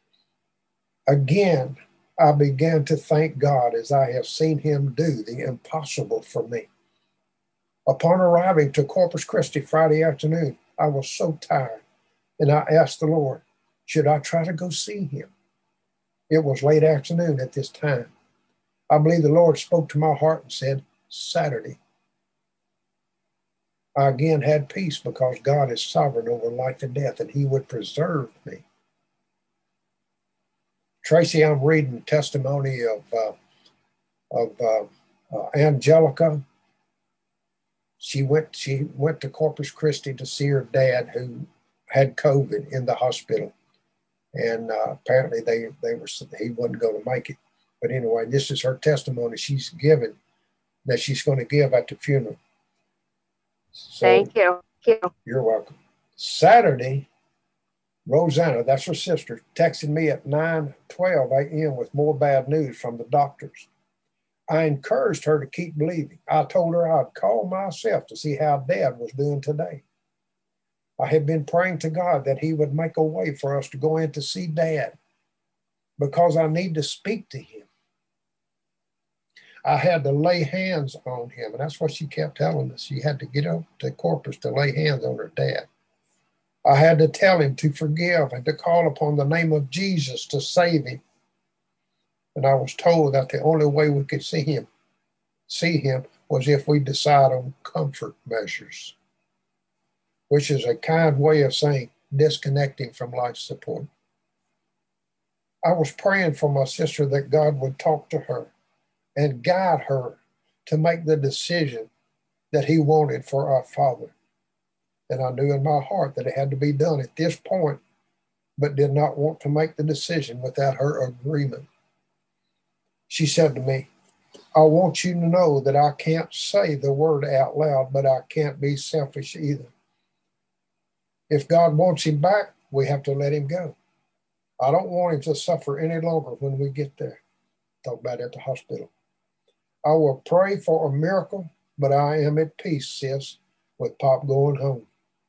Again, I began to thank God as I have seen him do the impossible for me. Upon arriving to Corpus Christi Friday afternoon, I was so tired, and I asked the Lord, should I try to go see him? It was late afternoon at this time. I believe the Lord spoke to my heart and said, Saturday. I again had peace because God is sovereign over life and death, and he would preserve me. Tracy, I'm reading the testimony of, uh, of uh, uh, Angelica. She went, she went to Corpus Christi to see her dad who had COVID in the hospital. And uh, apparently they, they were, he wasn't going to make it. But anyway, this is her testimony she's given, that she's going to give at the funeral. So, Thank you. Thank you. You're welcome. Saturday, Rosanna, that's her sister, texted me at nine twelve a.m. with more bad news from the doctors. I encouraged her to keep believing. I told her I'd call myself to see how Dad was doing today. I had been praying to God that he would make a way for us to go in to see Dad because I need to speak to him. I had to lay hands on him, and that's what she kept telling us. She had to get up to Corpus to lay hands on her dad. I had to tell him to forgive and to call upon the name of Jesus to save him. And I was told that the only way we could see him, see him was if we decide on comfort measures. which is a kind way of saying disconnecting from life support. I was praying for my sister that God would talk to her and guide her to make the decision that he wanted for our father. And I knew in my heart that it had to be done at this point, but did not want to make the decision without her agreement. She said to me, I want you to know that I can't say the word out loud, but I can't be selfish either. If God wants him back, we have to let him go. I don't want him to suffer any longer when we get there. Talk about it at the hospital. I will pray for a miracle, but I am at peace, sis, with Pop going home.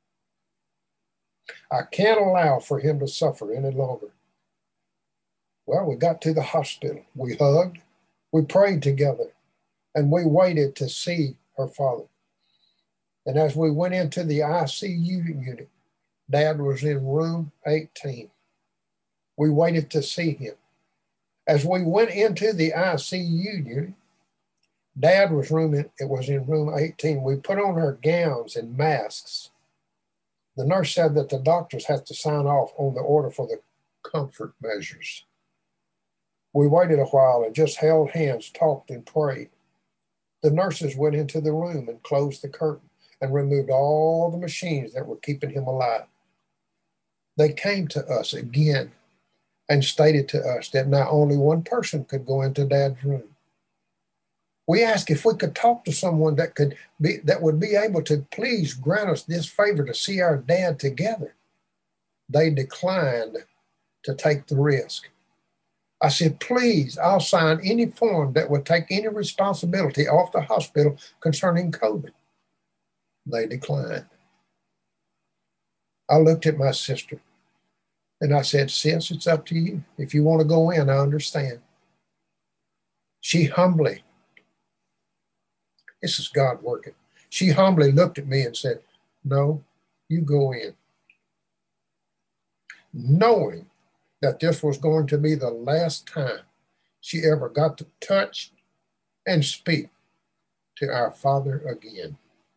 I can't allow for him to suffer any longer. Well, we got to the hospital. We hugged, we prayed together, and we waited to see her father. And as we went into the I C U unit, Dad was in room eighteen. We waited to see him. As we went into the I C U unit, Dad was room in, it was in room eighteen. We put on our gowns and masks. The nurse said that the doctors had to sign off on the order for the comfort measures. We waited a while and just held hands, talked, and prayed. The nurses went into the room and closed the curtain and removed all the machines that were keeping him alive. They came to us again and stated to us that not only one person could go into Dad's room. We asked if we could talk to someone that could be that would be able to please grant us this favor to see our dad together. They declined to take the risk. I said, please, I'll sign any form that would take any responsibility off the hospital concerning COVID. They declined. I looked at my sister and I said, sis, it's up to you. If you want to go in, I understand. She humbly, this is God working. She humbly looked at me and said, no, you go in. Knowing that this was going to be the last time she ever got to touch and speak to our Father again.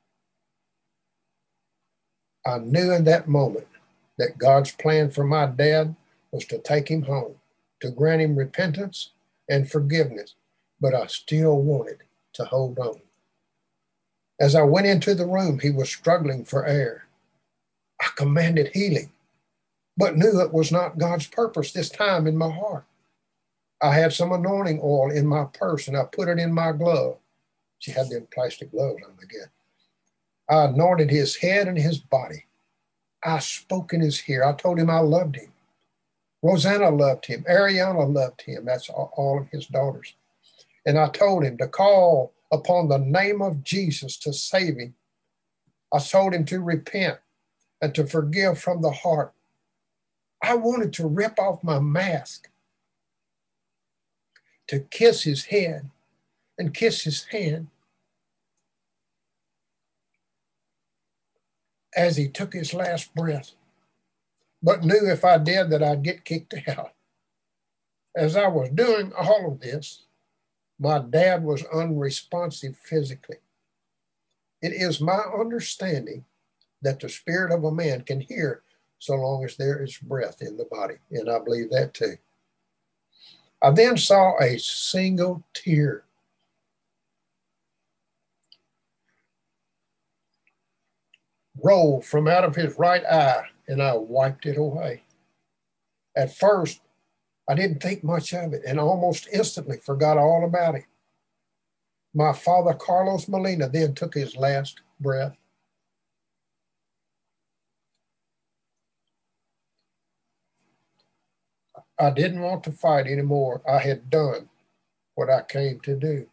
I knew in that moment that God's plan for my dad was to take him home, to grant him repentance and forgiveness, but I still wanted to hold on. As I went into the room, he was struggling for air. I commanded healing, but knew it was not God's purpose this time in my heart. I had some anointing oil in my purse and I put it in my glove. She had them plastic gloves on again. I anointed his head and his body. I spoke in his ear. I told him I loved him. Rosanna loved him. Ariana loved him. That's all of his daughters. And I told him to call upon the name of Jesus to save him. I told him to repent and to forgive from the heart. I wanted to rip off my mask, to kiss his head and kiss his hand as he took his last breath, but knew if I did that I'd get kicked out. As I was doing all of this, my dad was unresponsive physically. It is my understanding that the spirit of a man can hear so long as there is breath in the body, and I believe that too. I then saw a single tear roll from out of his right eye, and I wiped it away. At first, I didn't think much of it and almost instantly forgot all about it. My father, Carlos Molina, then took his last breath. I didn't want to fight anymore. I had done what I came to do.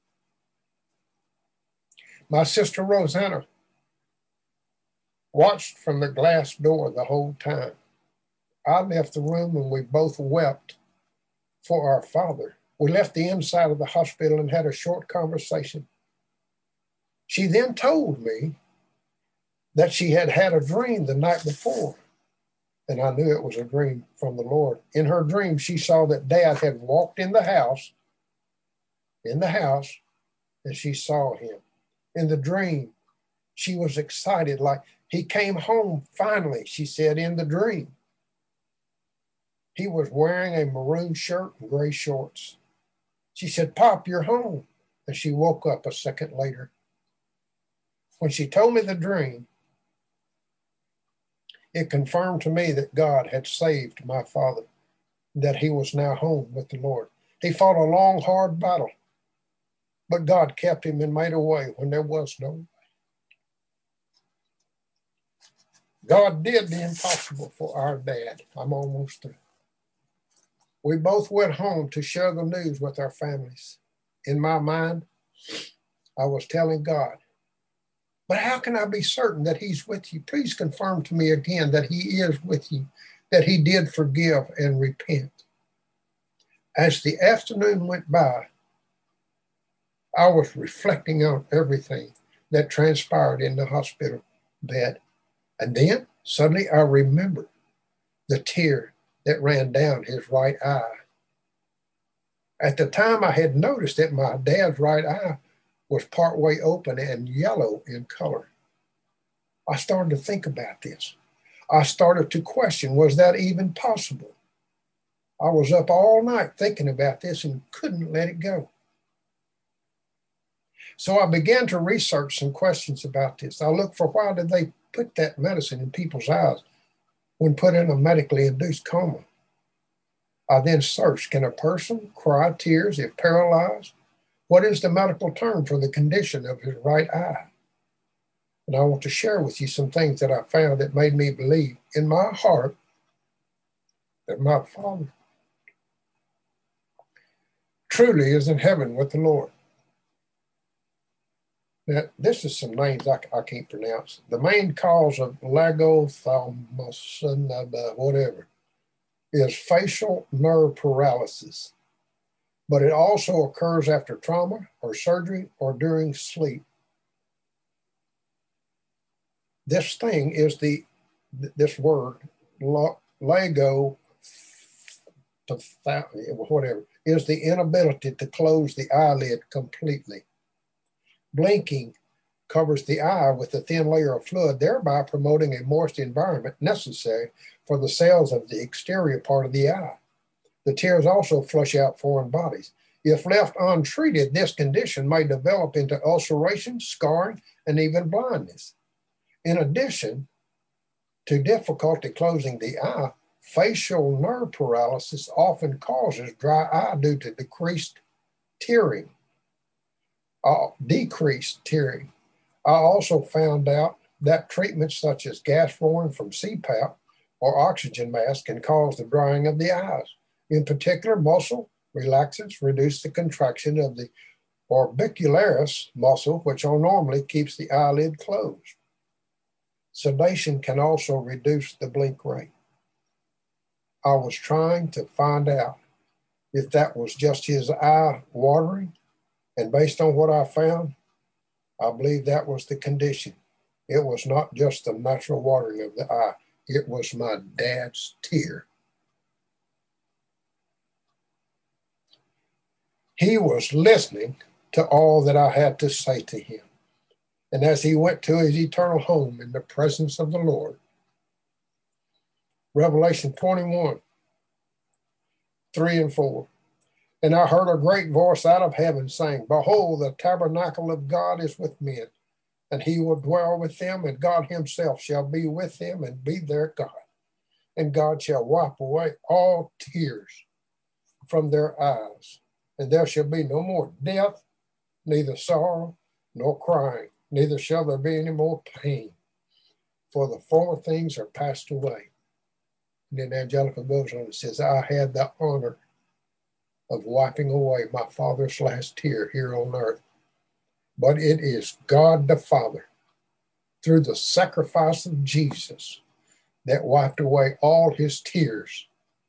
My sister Rosanna watched from the glass door the whole time. I left the room and we both wept for our father. We left the inside of the hospital and had a short conversation. She then told me that she had had a dream the night before, and I knew it was a dream from the Lord. In her dream, she saw that Dad had walked in the house, in the house, and she saw him. In the dream, she was excited like He came home finally, she said, in the dream. He was wearing a maroon shirt and gray shorts. She said, Pop, you're home. And she woke up a second later. When she told me the dream, it confirmed to me that God had saved my father, that he was now home with the Lord. He fought a long, hard battle, but God kept him and made a way when there was no way. God did the impossible for our dad. I'm almost through. We both went home to share the news with our families. In my mind, I was telling God, but how can I be certain that he's with you? Please confirm to me again that he is with you, that he did forgive and repent. As the afternoon went by, I was reflecting on everything that transpired in the hospital bed. And then suddenly I remembered the tear that ran down his right eye. At the time, I had noticed that my dad's right eye was partway open and yellow in color. I started to think about this. I started to question, was that even possible? I was up all night thinking about this and couldn't let it go. So I began to research some questions about this. I looked for why did they put that medicine in people's eyes when put in a medically induced coma. I then searched, can a person cry tears if paralyzed? What is the medical term for the condition of his right eye? And I want to share with you some things that I found that made me believe in my heart that my father truly is in heaven with the Lord. Now, this is some names I, I can't pronounce. The main cause of lagothomasin, whatever, is facial nerve paralysis, but it also occurs after trauma or surgery or during sleep. This thing is the, this word, lago, whatever, is the inability to close the eyelid completely. Blinking covers the eye with a thin layer of fluid, thereby promoting a moist environment necessary for the cells of the exterior part of the eye. The tears also flush out foreign bodies. If left untreated, this condition may develop into ulceration, scarring, and even blindness. In addition to difficulty closing the eye, facial nerve paralysis often causes dry eye due to decreased tearing. Uh, decreased tearing. I also found out that treatments such as gas flooring from C PAP or oxygen masks can cause the drying of the eyes. In particular, muscle relaxants reduce the contraction of the orbicularis muscle, which normally keeps the eyelid closed. Sedation can also reduce the blink rate. I was trying to find out if that was just his eye watering, and based on what I found, I believe that was the condition. It was not just the natural watering of the eye. It was my dad's tear. He was listening to all that I had to say to him. And as he went to his eternal home in the presence of the Lord, Revelation twenty-one, three and four. And I heard a great voice out of heaven saying, Behold, the tabernacle of God is with men, and he will dwell with them, and God himself shall be with them and be their God. And God shall wipe away all tears from their eyes, and there shall be no more death, neither sorrow nor crying, neither shall there be any more pain, for the former things are passed away. And then Angelica goes on and says, I had the honor of wiping away my father's last tear here on earth. But it is God the Father, through the sacrifice of Jesus, that wiped away all his tears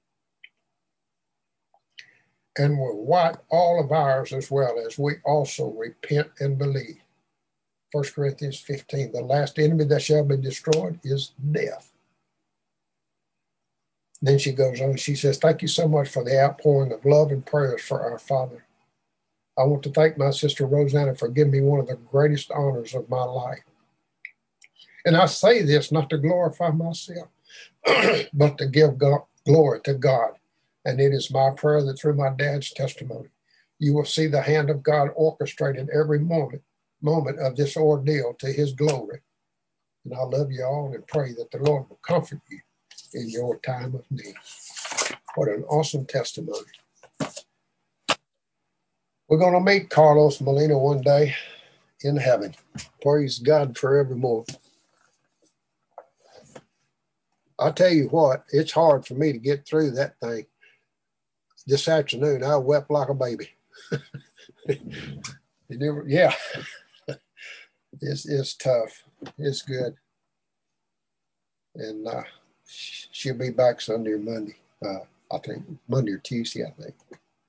and will wipe all of ours as well as we also repent and believe. First Corinthians fifteen, the last enemy that shall be destroyed is death. Then she goes on, she says, thank you so much for the outpouring of love and prayers for our father. I want to thank my sister Rosanna for giving me one of the greatest honors of my life. And I say this not to glorify myself, but to give God, glory to God. And it is my prayer that through my dad's testimony, you will see the hand of God orchestrated every moment, moment of this ordeal to his glory. And I love you all and pray that the Lord will comfort you in your time of need. What an awesome testimony. We're going to meet Carlos Molina one day in heaven. Praise God forevermore. I tell you what, it's hard for me to get through that thing. This afternoon, I wept like a baby. you never, yeah, it's, it's tough. It's good. And uh, she'll be back Sunday or Monday. Uh, I think Monday or Tuesday, I think.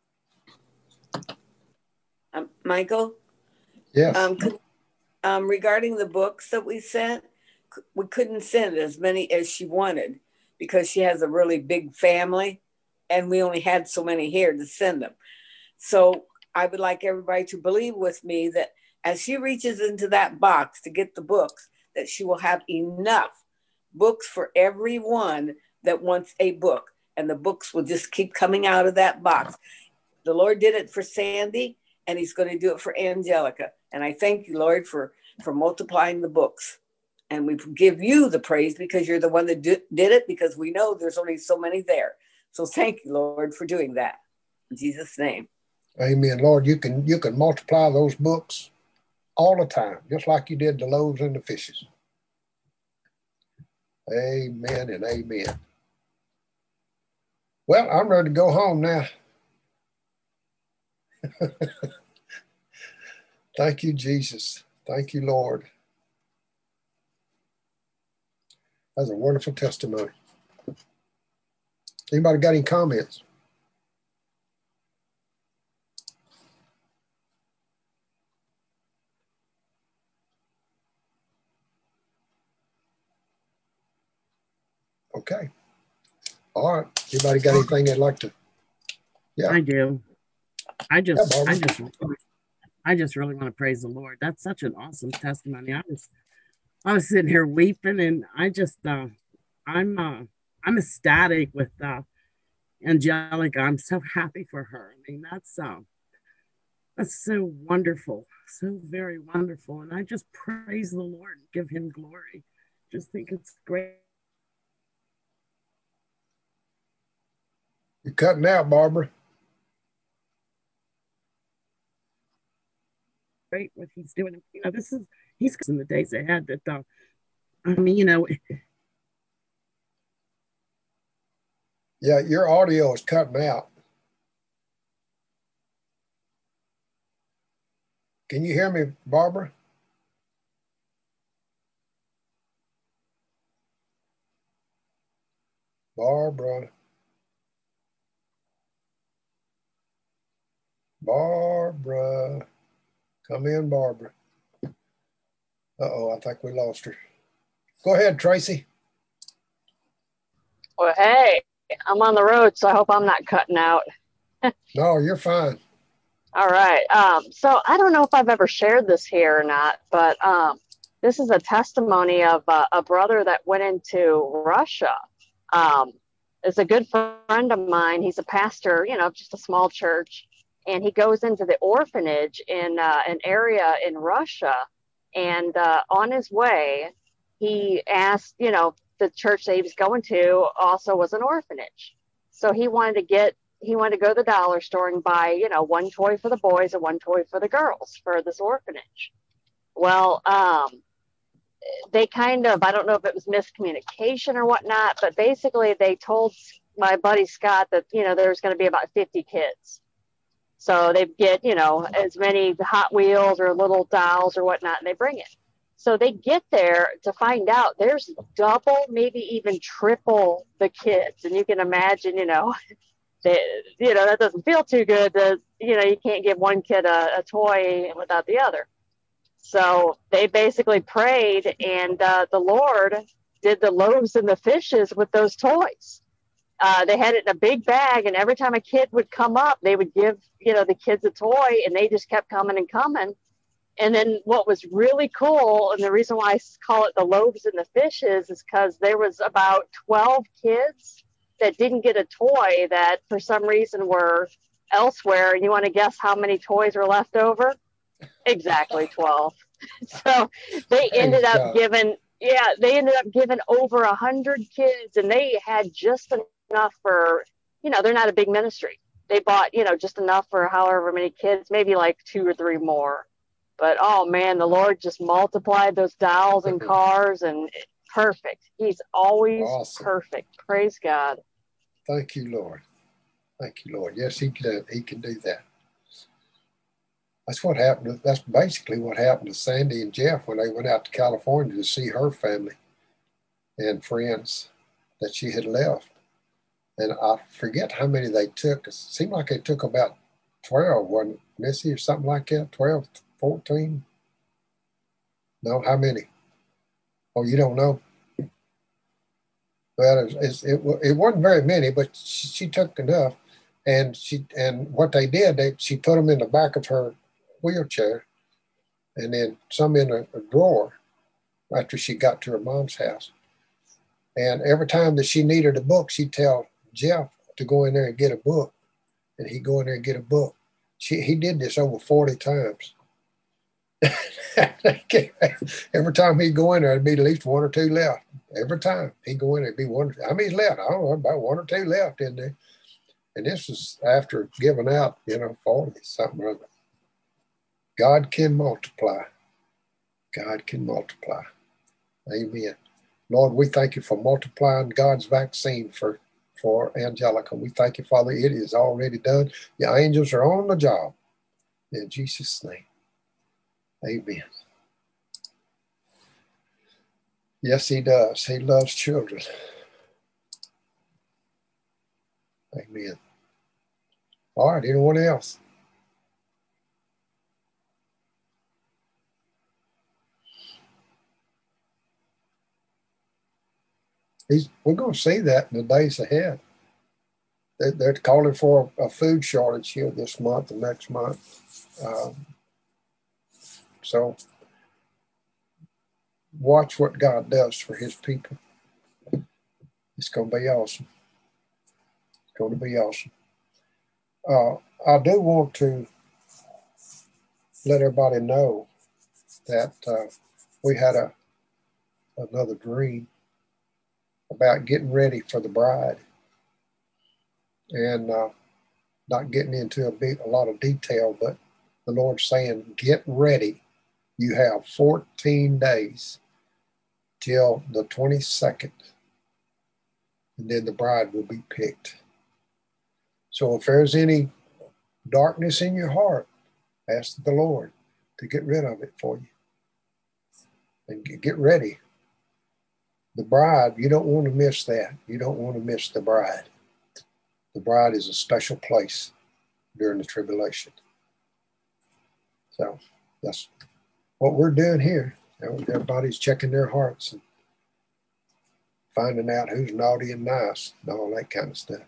Um, Michael? Yes. Um, um, regarding the books that we sent, we couldn't send as many as she wanted because she has a really big family and we only had so many here to send them. So I would like everybody to believe with me that as she reaches into that box to get the books, that she will have enough books for everyone that wants a book. And the books will just keep coming out of that box. The Lord did it for Sandy and he's going to do it for Angelica. And I thank you, Lord, for, for multiplying the books. And we give you the praise because you're the one that do, did it, because we know there's only so many there. So thank you, Lord, for doing that. In Jesus' name. Amen. Lord, you can you can multiply those books all the time, just like you did the loaves and the fishes. Amen and amen. Well, I'm ready to go home now. Thank you, Jesus. Thank you, Lord. That's a wonderful testimony. Anybody got any comments? Okay. All right. Anybody got anything they'd like to? Yeah. I do. I just, Yeah, I just, I just really want to praise the Lord. That's such an awesome testimony. I was, I was sitting here weeping, and I just, uh, I'm, uh, I'm ecstatic with uh, Angelica. I'm so happy for her. I mean, that's, uh, that's so wonderful, so very wonderful. And I just praise the Lord, and give Him glory. Just think it's great. You're cutting out, Barbara. Great what He's doing. You know, this is He's in the days ahead. That uh, I mean, you know. Yeah, your audio is cutting out. Can you hear me, Barbara? Barbara. Barbara. Come in, Barbara. Uh-oh, I think we lost her. Go ahead, Tracy. Well, hey, I'm on the road, so I hope I'm not cutting out. No, you're fine. All right. Um, so I don't know if I've ever shared this here or not, but um, this is a testimony of uh, a brother that went into Russia. Um, it's a good friend of mine. He's a pastor, you know, just a small church. And he goes into the orphanage in uh, an area in Russia. And uh, on his way, he asked, you know, the church that he was going to also was an orphanage. So he wanted to get, he wanted to go to the dollar store and buy, you know, one toy for the boys and one toy for the girls for this orphanage. Well, um, they kind of, I don't know if it was miscommunication or whatnot, but basically they told my buddy Scott that, you know, there's going to be about fifty kids. So they get, you know, as many Hot Wheels or little dolls or whatnot, and they bring it. So they get there to find out there's double, maybe even triple the kids. And you can imagine, you know, they, you know, that doesn't feel too good. To, you know, you can't give one kid a, a toy without the other. So they basically prayed, and uh, the Lord did the loaves and the fishes with those toys. Uh, they had it in a big bag, and every time a kid would come up, they would give, you know, the kids a toy, and they just kept coming and coming. And then what was really cool, and the reason why I call it the loaves and the fishes, is because there was about twelve kids that didn't get a toy that for some reason were elsewhere. And you want to guess how many toys were left over? Exactly twelve. So they ended Praise up God. giving, yeah, they ended up giving over a hundred kids, and they had just enough for, you know, they're not a big ministry. They bought, you know, just enough for however many kids, maybe like two or three more. But oh man, the Lord just multiplied those dolls and cars, and perfect. He's always Awesome. perfect. Praise God. Thank you, Lord. Thank you, Lord. Yes, he can. He can do that. That's what happened. To, that's basically what happened to Sandy and Jeff when they went out to California to see her family and friends that she had left. And I forget how many they took. It seemed like they took about twelve, wasn't it, Missy, or something like that? twelve, fourteen? No, how many? Oh, you don't know? Well, it, it's, it, it wasn't very many, but she, she took enough. And she and what they did, they she put them in the back of her wheelchair, and then some in a, a drawer after she got to her mom's house. And every time that she needed a book, she'd tell Jeff to go in there and get a book, and he'd go in there and get a book. She he did this over forty times. Every time he'd go in there, there'd be at least one or two left. Every time he'd go in there, it'd be one. How many's left? I don't know, about one or two left in there. And this was after giving out, you know, forty something or other. God can multiply. God can multiply. Amen. Lord, we thank you for multiplying God's vaccine for, for Angelica. We thank you, Father, it is already done. Your angels are on the job. In Jesus' name. Amen. Yes, he does. He loves children. Amen. All right, anyone else? He's, we're going to see that in the days ahead. They, they're calling for a food shortage here this month and next month. Um, so watch what God does for his people. It's going to be awesome. It's going to be awesome. Uh, I do want to let everybody know that uh, we had a another dream about getting ready for the bride, and uh, not getting into a big a lot of detail, but the Lord's saying, get ready. You have fourteen days till the twenty-second, and then the bride will be picked. So if there's any darkness in your heart, ask the Lord to get rid of it for you. And get ready. The bride, you don't want to miss that. You don't want to miss the bride. The bride is a special place during the tribulation. So that's what we're doing here. Everybody's checking their hearts and finding out who's naughty and nice and all that kind of stuff.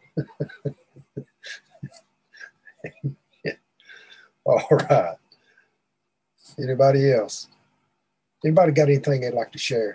Yeah. All right. Anybody else? Anybody got anything they'd like to share?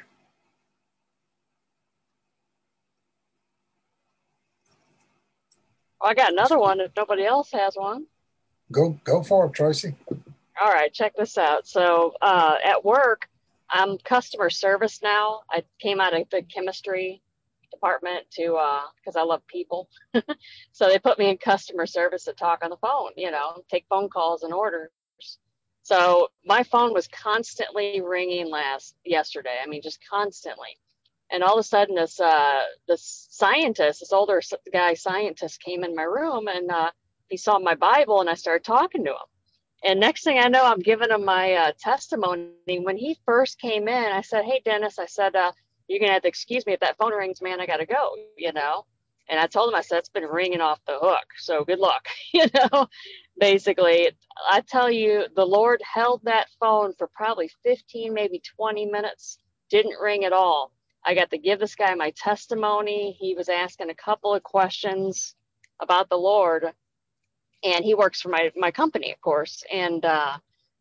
Well, I got another one if nobody else has one. Go go for it, Tracy. All right, check this out. So uh, at work, I'm customer service now. I came out of the chemistry department to, because uh, I love people. So they put me in customer service to talk on the phone, you know, take phone calls and orders. So my phone was constantly ringing last yesterday. I mean, just constantly. And all of a sudden, this uh, this scientist, this older guy scientist, came in my room, and uh, he saw my Bible, and I started talking to him. And next thing I know, I'm giving him my uh, testimony. When he first came in, I said, "Hey, Dennis," I said, uh, "you're gonna have to excuse me if that phone rings, man. I gotta go," you know. And I told him, I said, "It's been ringing off the hook, so good luck," you know. Basically, I tell you, the Lord held that phone for probably fifteen, maybe twenty minutes. Didn't ring at all. I got to give this guy my testimony. He was asking a couple of questions about the Lord, and he works for my, my company, of course. And uh,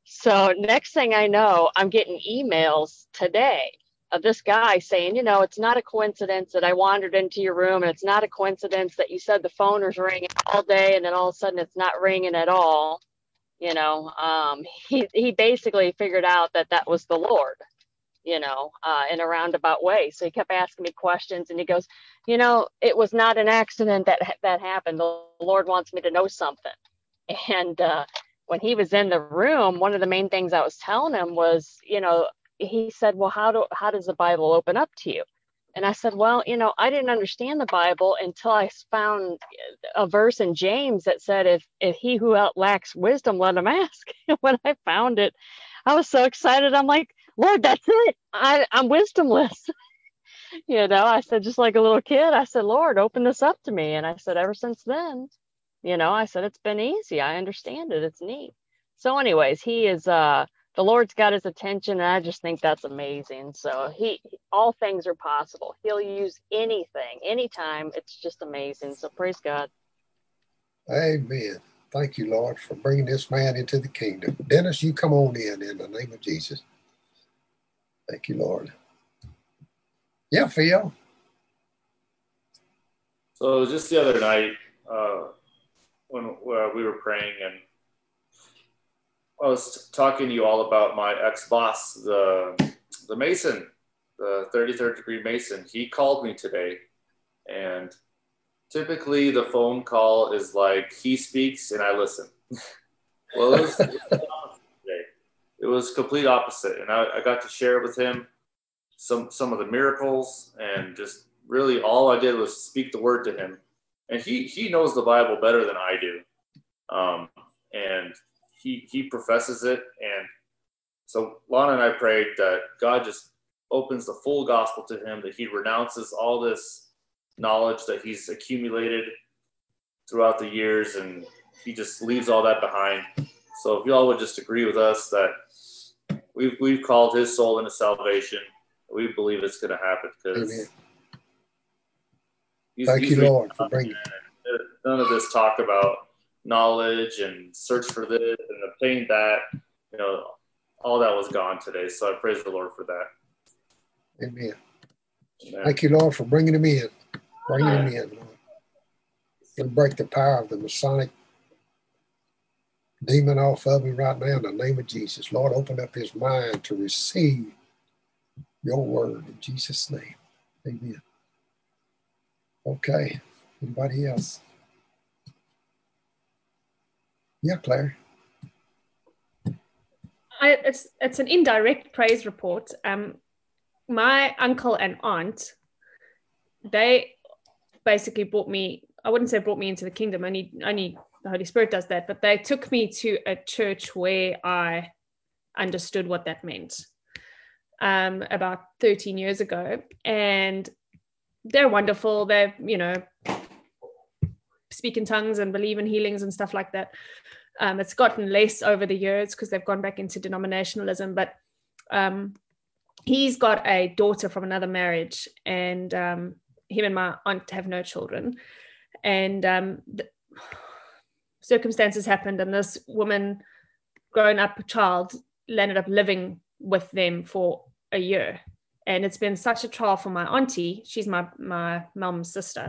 So next thing I know, I'm getting emails today of this guy saying, you know, it's not a coincidence that I wandered into your room, and it's not a coincidence that you said the phone was ringing all day and then all of a sudden it's not ringing at all. You know, um, he, he basically figured out that that was the Lord, you know, uh, in a roundabout way. So he kept asking me questions, and he goes, you know, it was not an accident that that happened. The Lord wants me to know something. And uh, when he was in the room, one of the main things I was telling him was, you know, he said, well, how do how does the Bible open up to you? And I said, well, you know, I didn't understand the Bible until I found a verse in James that said, if if he who lacks wisdom, let him ask. When I found it, I was so excited. I'm like, Lord, that's it. I, I'm wisdomless. You know, I said, just like a little kid, I said, Lord, open this up to me. And I said, ever since then, you know, I said, it's been easy. I understand it. It's neat. So anyways, he is, uh, the Lord's got his attention. And I just think that's amazing. So he, all things are possible. He'll use anything, anytime. It's just amazing. So praise God. Amen. Thank you, Lord, for bringing this man into the kingdom. Dennis, you come on in in the name of Jesus. Thank you, Lord. Yeah, Phil. So just the other night, uh, when uh, we were praying, and I was talking to you all about my ex-boss, the the Mason, the thirty-third degree Mason. He called me today, and typically the phone call is like he speaks and I listen. Well, it was, it was today. It was complete opposite, and I, I got to share with him some some of the miracles, and just really all I did was speak the word to him, and he he knows the Bible better than I do, um, and he he professes it. And so Lana and I prayed that God just opens the full gospel to him, that he renounces all this knowledge that he's accumulated throughout the years, and he just leaves all that behind. So if you all would just agree with us that we've we've called his soul into salvation. We believe it's going to happen, because thank you, Lord, for bringing none of this talk about knowledge and search for this and obtain that. You know, all that was gone today. So I praise the Lord for that. Amen. Amen. Thank you, Lord, for bringing him in. Bringing him in, Lord. And break the power of the Masonic demon off of him right now in the name of Jesus. Lord, open up his mind to receive your word in Jesus' name. Amen. Okay. Anybody else? Yeah, Claire. I, it's it's an indirect praise report. Um, my uncle and aunt, they basically brought me, I wouldn't say brought me into the kingdom, only only the Holy Spirit does that, but they took me to a church where I understood what that meant. Um, about thirteen years ago, and they're wonderful. They're, you know, speak in tongues and believe in healings and stuff like that. Um, it's gotten less over the years because they've gone back into denominationalism, but um, he's got a daughter from another marriage, and um, him and my aunt have no children. And um, the circumstances happened, and this woman, grown up child, ended up living with them for a year, and it's been such a trial for my auntie. She's my my mom's sister,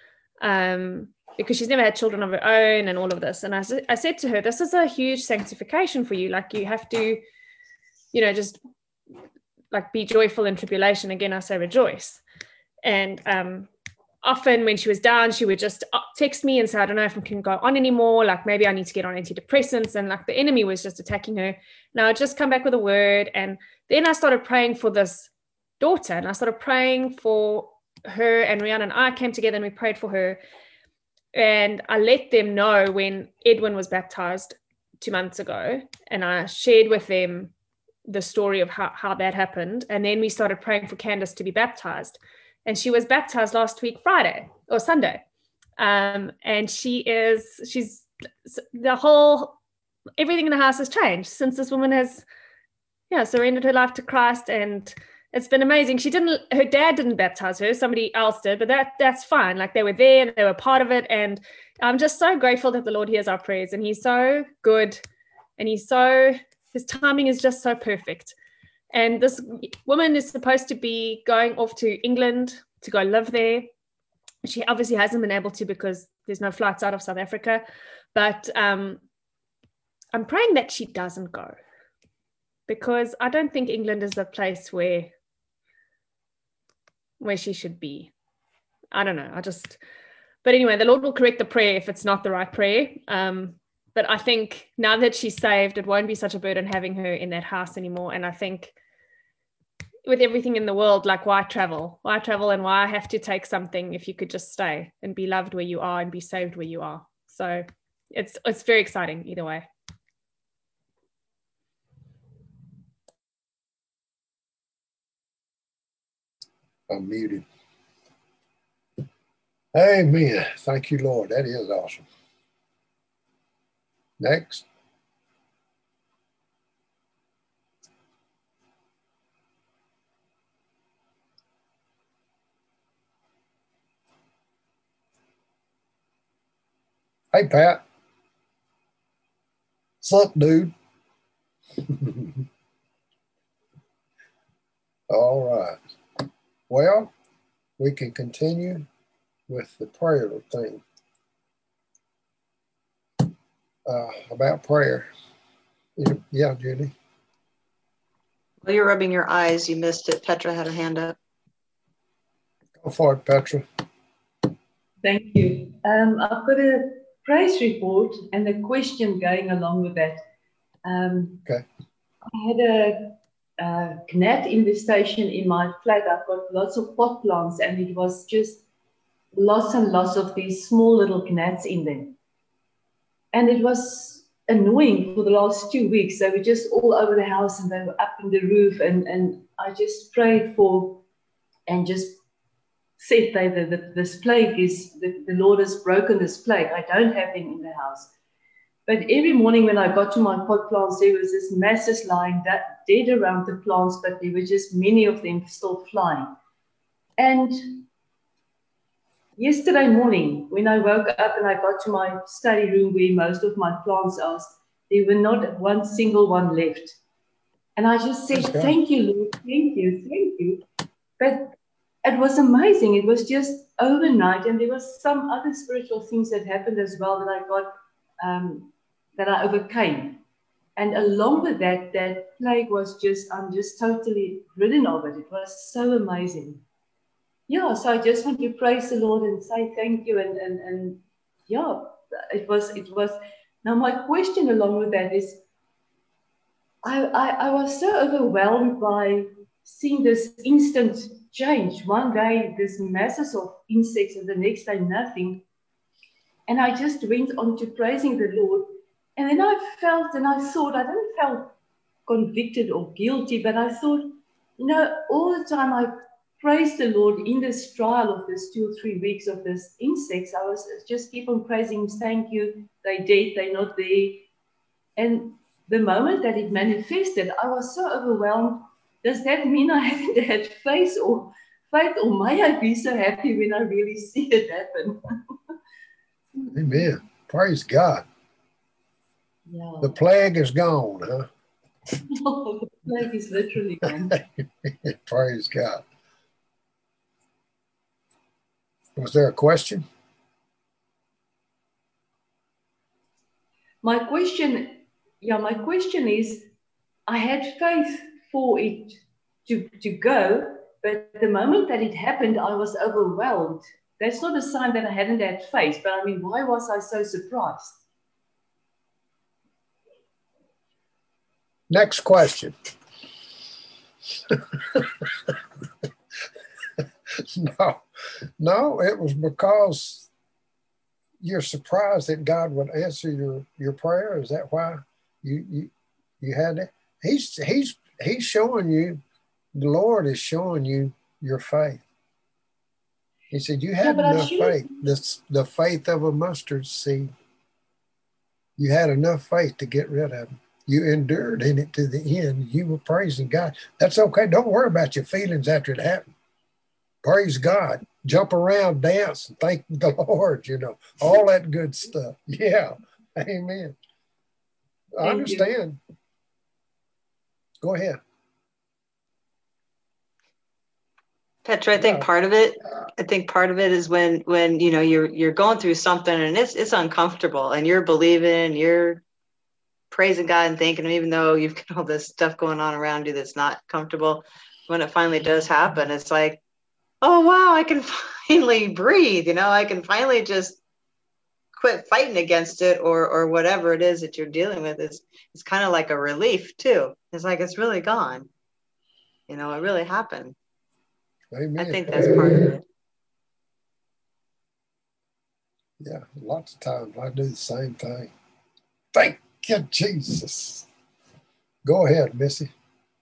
um, because she's never had children of her own and all of this. And I, I said to her, this is a huge sanctification for you. Like, you have to, you know, just like be joyful in tribulation. Again, I say rejoice. And um, often when she was down, she would just text me and say, I don't know if I can go on anymore. Like, maybe I need to get on antidepressants. And like the enemy was just attacking her. Now I'd just come back with a word. And then I started praying for this daughter, and I started praying for her, and Rihanna and I came together and we prayed for her. And I let them know when Edwin was baptized two months ago. And I shared with them the story of how, how that happened. And then we started praying for Candace to be baptized. And she was baptized last week, Friday or Sunday. Um, and she is, she's, the whole, everything in the house has changed since this woman has, yeah, surrendered her life to Christ. And it's been amazing. She didn't, her dad didn't baptize her, somebody else did, but that that's fine. Like, they were there and they were part of it. And I'm just so grateful that the Lord hears our prayers, and he's so good, and he's so his timing is just so perfect. And this woman is supposed to be going off to England to go live there. She obviously hasn't been able to because there's no flights out of South Africa. But um, I'm praying that she doesn't go, because I don't think England is the place where, where she should be. I don't know. I just, but anyway, the Lord will correct the prayer if it's not the right prayer. Um, but I think now that she's saved, it won't be such a burden having her in that house anymore. And I think with everything in the world, like, why travel? Why travel and why have to take something if you could just stay and be loved where you are and be saved where you are? So it's it's very exciting either way. I'm muted. Amen. Thank you, Lord. That is awesome. Next. Hey, Pat. What's up, dude? All right. Well, we can continue with the prayer thing. Uh, about prayer. Yeah, Julie. Well, you're rubbing your eyes. You missed it. Petra had her hand up. Go for it, Petra. Thank you. Um, I've got a praise report and a question going along with that. Um, okay. I had a, a gnat infestation in my flat. I've got lots of pot plants, and it was just lots and lots of these small little gnats in them. And it was annoying for the last two weeks. They were just all over the house, and they were up in the roof. And, and I just prayed for and just said that, that this plague is, the, the Lord has broken this plague. I don't have them in the house. But every morning when I got to my pot plants, there was this masses lying that dead around the plants, but there were just many of them still flying. And yesterday morning, when I woke up and I got to my study room where most of my plants are, there were not one single one left. And I just said, thank you, Lord, thank you, thank you. But it was amazing. It was just overnight, and there was some other spiritual things that happened as well that I got, um, that I overcame. And along with that, that plague was just, I'm just totally ridden of it. It was so amazing. Yeah, so I just want to praise the Lord and say thank you. And, and, and yeah, it was, it was. Now my question along with that is, I, I, I was so overwhelmed by seeing this instant change. One day, this masses of insects, and the next day, nothing. And I just went on to praising the Lord. And then I felt, and I thought, I didn't feel convicted or guilty, but I thought, you know, all the time I praised the Lord in this trial of this two or three weeks of this insects, I was just keep on praising him, thank you, they dead, they're not there. And the moment that it manifested, I was so overwhelmed. Does that mean I haven't had faith or faith, or may I be so happy when I really see it happen? Amen. Praise God. Yeah. The plague is gone, huh? No, the plague is literally gone. Praise God. Was there a question? My question, yeah, my question is, I had faith for it to, to go, but the moment that it happened, I was overwhelmed. That's not a sign that I hadn't had faith, but I mean, why was I so surprised? Next question. no, no, it was because you're surprised that God would answer your, your prayer. Is that why you, you, you had it? He's, he's, he's showing you, the Lord is showing you your faith. He said, you had yeah, enough faith, the, the faith of a mustard seed. You had enough faith to get rid of him. You endured in it to the end. You were praising God. That's okay. Don't worry about your feelings after it happened. Praise God. Jump around, dance, and thank the Lord, you know, all that good stuff. Yeah. Amen. I Thank understand. You. Go ahead. Petra, I think Yeah. part of it, I think part of it is when, when, you know, you're, you're going through something and it's, it's uncomfortable and you're believing, you're praising God and thanking him, even though you've got all this stuff going on around you that's not comfortable. When it finally does happen, it's like, oh, wow, I can finally breathe. You know, I can finally just quit fighting against it, or, or whatever it is that you're dealing with. It's, it's kind of like a relief too. It's like, it's really gone. You know, it really happened. Amen. I think that's part of it. Yeah, lots of times I do the same thing. Thank you, Jesus. Go ahead, Missy.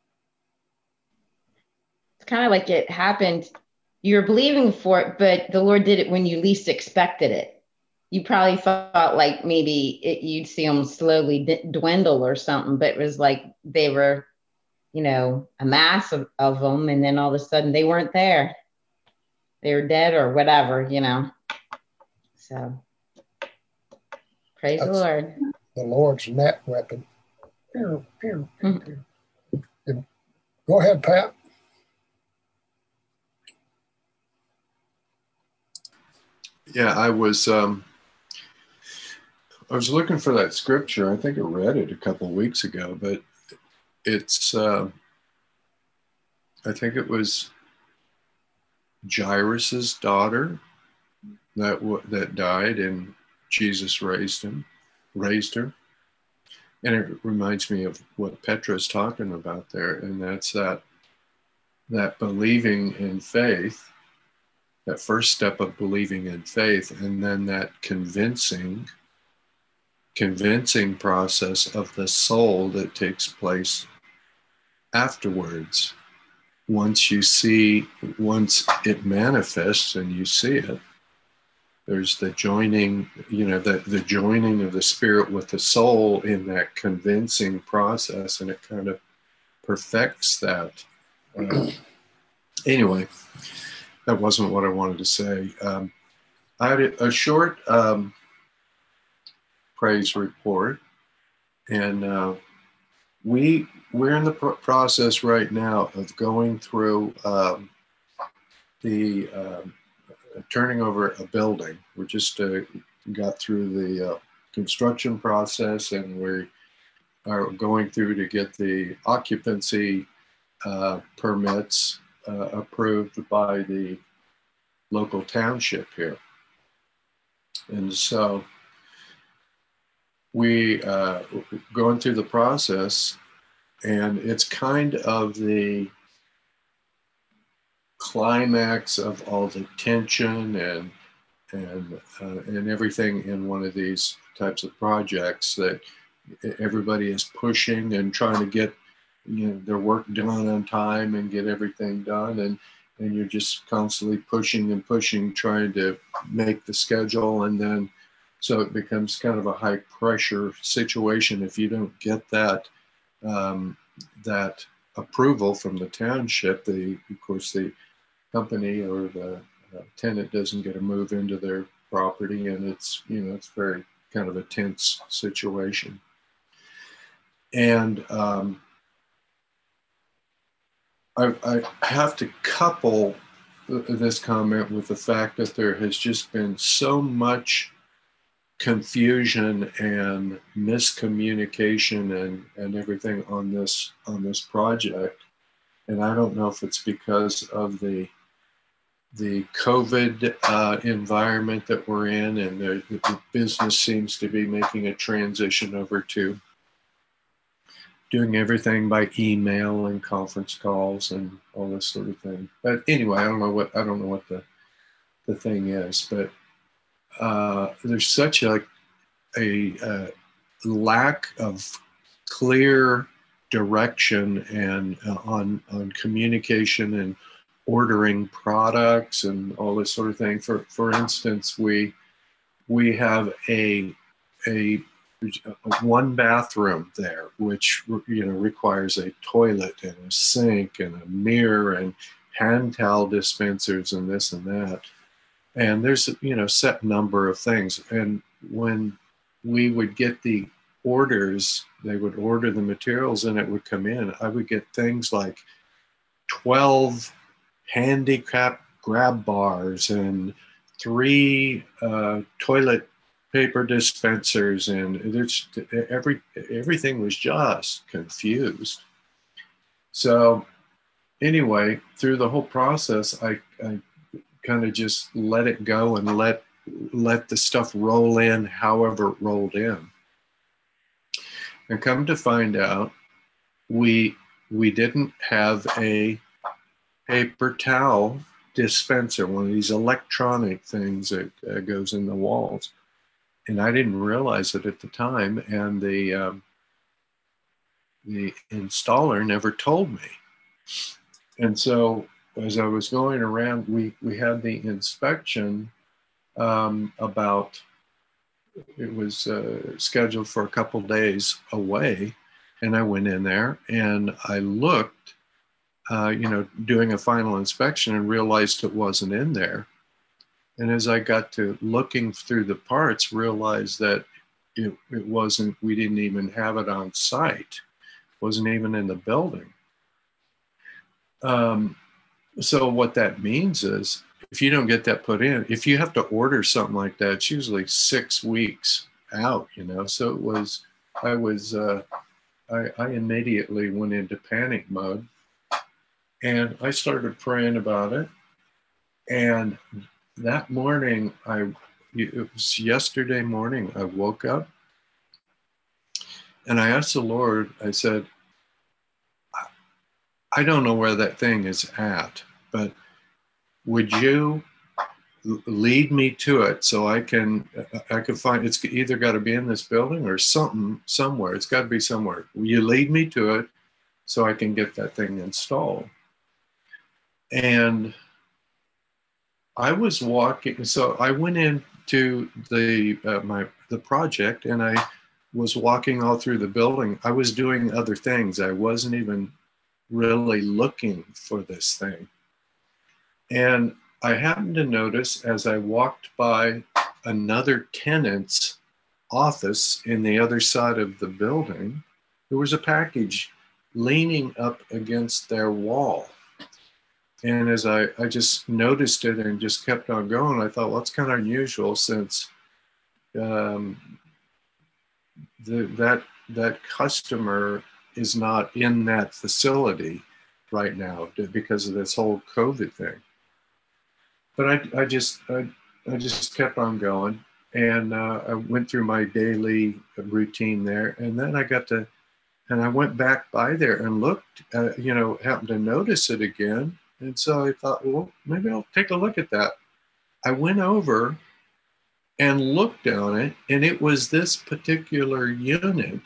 It's kind of like it happened. You're believing for it, but the Lord did it when you least expected it. You probably thought like maybe it, you'd see them slowly d- dwindle or something, but it was like they were, you know, a mass of, of them, and then all of a sudden they weren't there. They were dead or whatever, you know. So praise That's the Lord. The Lord's net weapon. Pew, pew, pew, pew. And go ahead, Pat. Yeah, I was um, I was looking for that scripture. I think I read it a couple of weeks ago, but it's uh, I think it was Jairus's daughter that w- that died, and Jesus raised him, raised her, and it reminds me of what Petra's talking about there, and that's that that believing in faith, that first step of believing in faith, and then that convincing, convincing process of the soul that takes place afterwards. Once you see, once it manifests and you see it, there's the joining, you know, the, the joining of the spirit with the soul in that convincing process, and it kind of perfects that. Uh, anyway, that wasn't what I wanted to say. Um, I had a, a short um, praise report, and uh, we we're in the pro- process right now of going through um, the um, turning over a building. We just uh, got through the uh, construction process, and we are going through to get the occupancy uh, permits uh, approved by the local township here. And so we uh, going through the process, and it's kind of the climax of all the tension and and uh, and everything in one of these types of projects, that everybody is pushing and trying to get, you know, their work done on time and get everything done, and and you're just constantly pushing and pushing, trying to make the schedule, and then so it becomes kind of a high pressure situation if you don't get that um, that approval from the township. The of course the company or the uh, tenant doesn't get a move into their property, and it's, you know, it's very kind of a tense situation. And um, I, I have to couple this comment with the fact that there has just been so much confusion and miscommunication and, and everything on this on this project. And I don't know if it's because of the the COVID uh, environment that we're in, and the, the business seems to be making a transition over to doing everything by email and conference calls and all this sort of thing. But anyway, I don't know what I don't know what the the thing is, but uh, there's such a a, a lack of clear direction and uh, on on communication and ordering products and all this sort of thing. For for instance, we we have a a one bathroom there, which, you know, requires a toilet and a sink and a mirror and hand towel dispensers and this and that. And there's a, you know, set number of things. And when we would get the orders. They would order the materials and it would come in. I would get things like twelve handicap grab bars and three uh, toilet paper dispensers, and it's every everything was just confused. So anyway, through the whole process, I, I kind of just let it go and let let the stuff roll in however it rolled in. And come to find out, we we didn't have a paper towel dispenser, one of these electronic things that uh, goes in the walls. And I didn't realize it at the time, and the um, the installer never told me. And so as I was going around, we, we had the inspection um, about, it was uh, scheduled for a couple days away. And I went in there and I looked, uh, you know, doing a final inspection, and realized it wasn't in there. And as I got to looking through the parts, realized that it, it wasn't, we didn't even have it on site. It wasn't even in the building. Um, so what that means is, if you don't get that put in, if you have to order something like that, it's usually six weeks out, you know. So it was, I was, uh, I, I immediately went into panic mode, and I started praying about it. And that morning, I, it was yesterday morning, I woke up and I asked the Lord, I said, I don't know where that thing is at, but would you lead me to it so I can, I can find, it's either got to be in this building or something, somewhere. It's got to be somewhere. Will you lead me to it so I can get that thing installed? And I was walking, so I went into the uh, my the project, and I was walking all through the building. I was doing other things. I wasn't even really looking for this thing. And I happened to notice as I walked by another tenant's office in the other side of the building, there was a package leaning up against their wall. And as I, I just noticed it and just kept on going, I thought, well, it's kind of unusual, since um, the, that, that customer is not in that facility right now because of this whole COVID thing. But I, I just I, I just kept on going, and uh, I went through my daily routine there, and then I got to, and I went back by there and looked, uh, you know, happened to notice it again. And so I thought, well, maybe I'll take a look at that. I went over and looked on it, and it was this particular unit.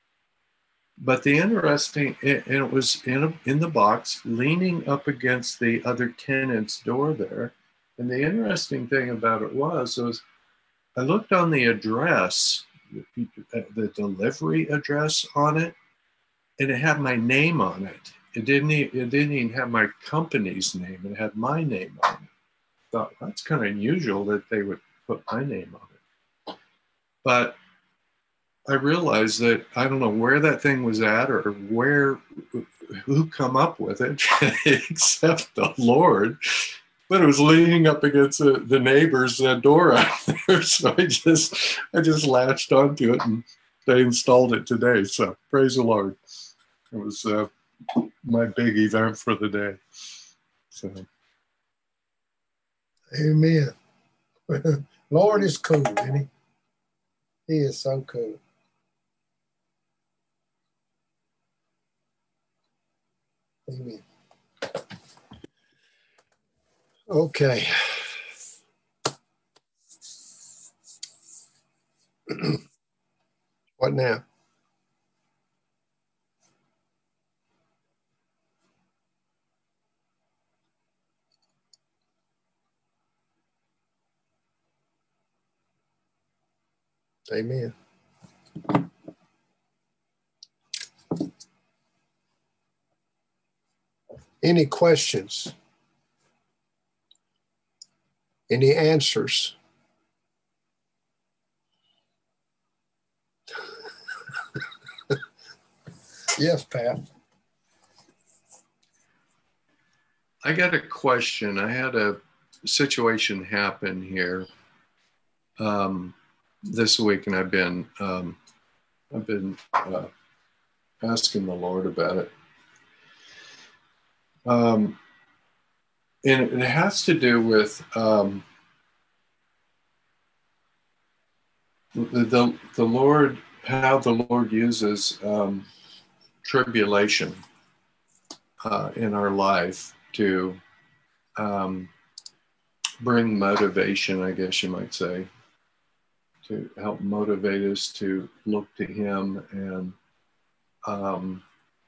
But the interesting, and it was in, a, in the box, leaning up against the other tenant's door there. And the interesting thing about it was, was I looked on the address, the delivery address on it, and it had my name on it. It didn't, it didn't even have my company's name. It had my name on it. I thought, that's kind of unusual that they would put my name on it. But I realized that I don't know where that thing was at, or where, who come up with it, except the Lord. But it was leaning up against the, the neighbor's uh, door out there. So I just, I just latched onto it, and they installed it today. So praise the Lord. It was uh, my big event for the day. So. Amen. Lord is cool, isn't he? He is so cool. Amen. Okay. What now? Amen. Any questions? Any answers? Yes, Pat. I got a question. I had a situation happen here um, this week, and I've been um, I've been uh, asking the Lord about it. Um, and it has to do with um, the, the the Lord, how the Lord uses um, tribulation uh, in our life to um, bring motivation, I guess you might say, to help motivate us to look to Him and um,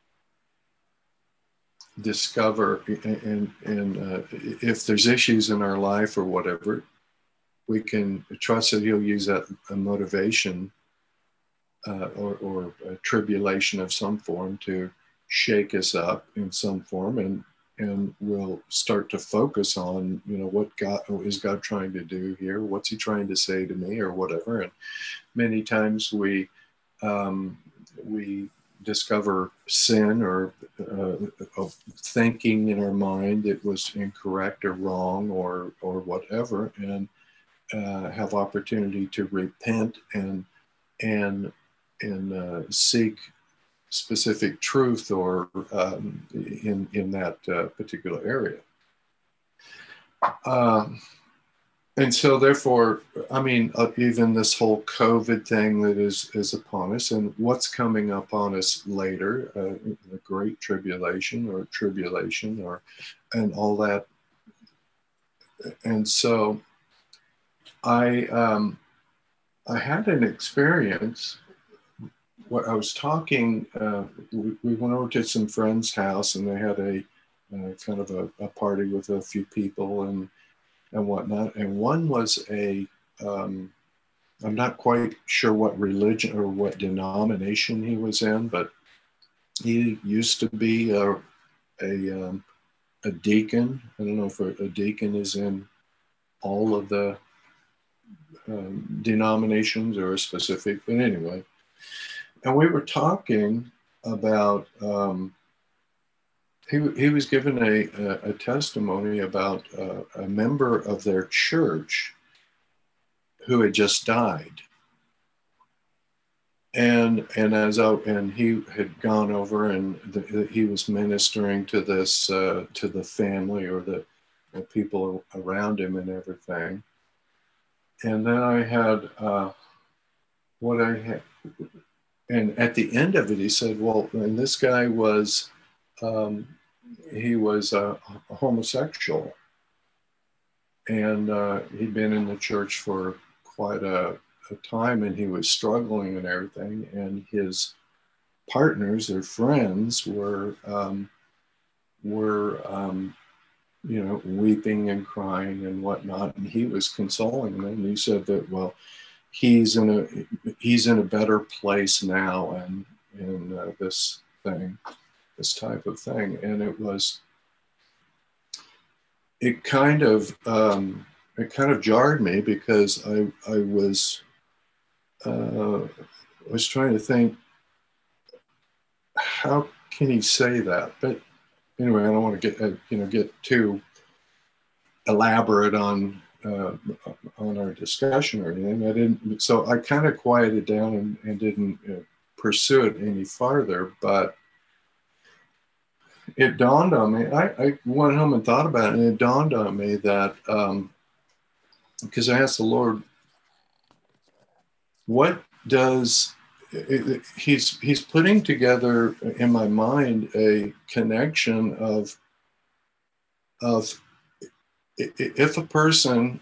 discover, and, and uh, if there's issues in our life or whatever, we can trust that He'll use that a motivation uh, or, or a tribulation of some form to shake us up in some form, and and we'll start to focus on, you know, what God is God trying to do here? What's He trying to say to me, or whatever? And many times we um, we discover sin or uh, of thinking in our mind it was incorrect or wrong or or whatever, and uh, have opportunity to repent and and and uh, seek specific truth or um, in in that uh, particular area. Um, and so therefore, I mean, uh, even this whole COVID thing that is is upon us, and what's coming up on us later, uh, the Great Tribulation or tribulation, or and all that. And so I um, I had an experience. What I was talking, uh, we, we went over to some friend's house, and they had a uh, kind of a, a party with a few people and and whatnot. And one was a, um, I'm not quite sure what religion or what denomination he was in, but he used to be a a, um, a deacon. I don't know if a, a deacon is in all of the um, denominations or a specific, but anyway. And we were talking about, um, he, he was given a, a, a testimony about uh, a member of their church who had just died. And and as I, and he had gone over and the, he was ministering to this, uh, to the family or the, the people around him and everything. And then I had, uh, what I had, and at the end of it, he said, well, and this guy was, um, he was a, a homosexual. And uh, he'd been in the church for quite a, a time, and he was struggling and everything. And his partners or friends were, um, were um, you know, weeping and crying and whatnot. And he was consoling them. And he said that, well, he's in a he's in a better place now, and in uh, this thing, this type of thing. And it was, it kind of um, it kind of jarred me, because I I was uh, was trying to think, how can he say that? But anyway, I don't want to get uh, you know get too elaborate on. Uh, on our discussion or anything. I didn't, so I kind of quieted down and, and didn't uh, pursue it any farther, but it dawned on me, I, I went home and thought about it, and it dawned on me that, um, because I asked the Lord, what does, it, it, he's, he's putting together in my mind a connection of, of if a person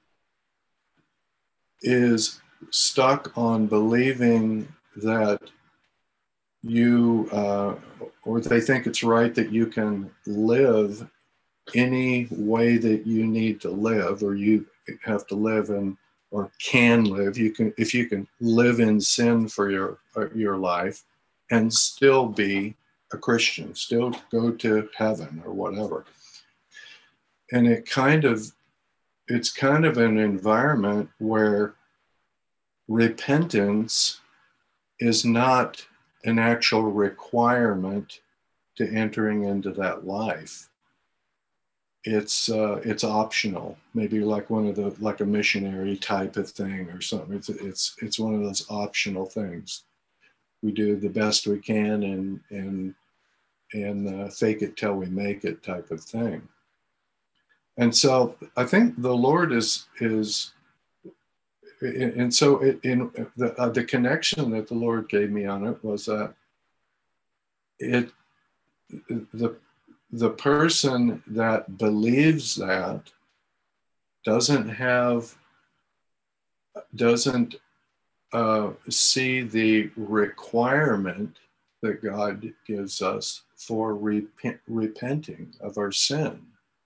is stuck on believing that you, uh, or they think it's right that you can live any way that you need to live, or you have to live in, or can live, you can, if you can live in sin for your, your life and still be a Christian, still go to heaven or whatever. And it kind of, it's kind of an environment where repentance is not an actual requirement to entering into that life. It's uh, it's optional, maybe like one of the like a missionary type of thing or something. It's it's it's one of those optional things. We do the best we can and and and uh, fake it till we make it type of thing. And so I think the Lord is is, and so it, in the uh, the connection that the Lord gave me on it was that it the the person that believes that doesn't have doesn't uh, see the requirement that God gives us for repent, repenting of our sin.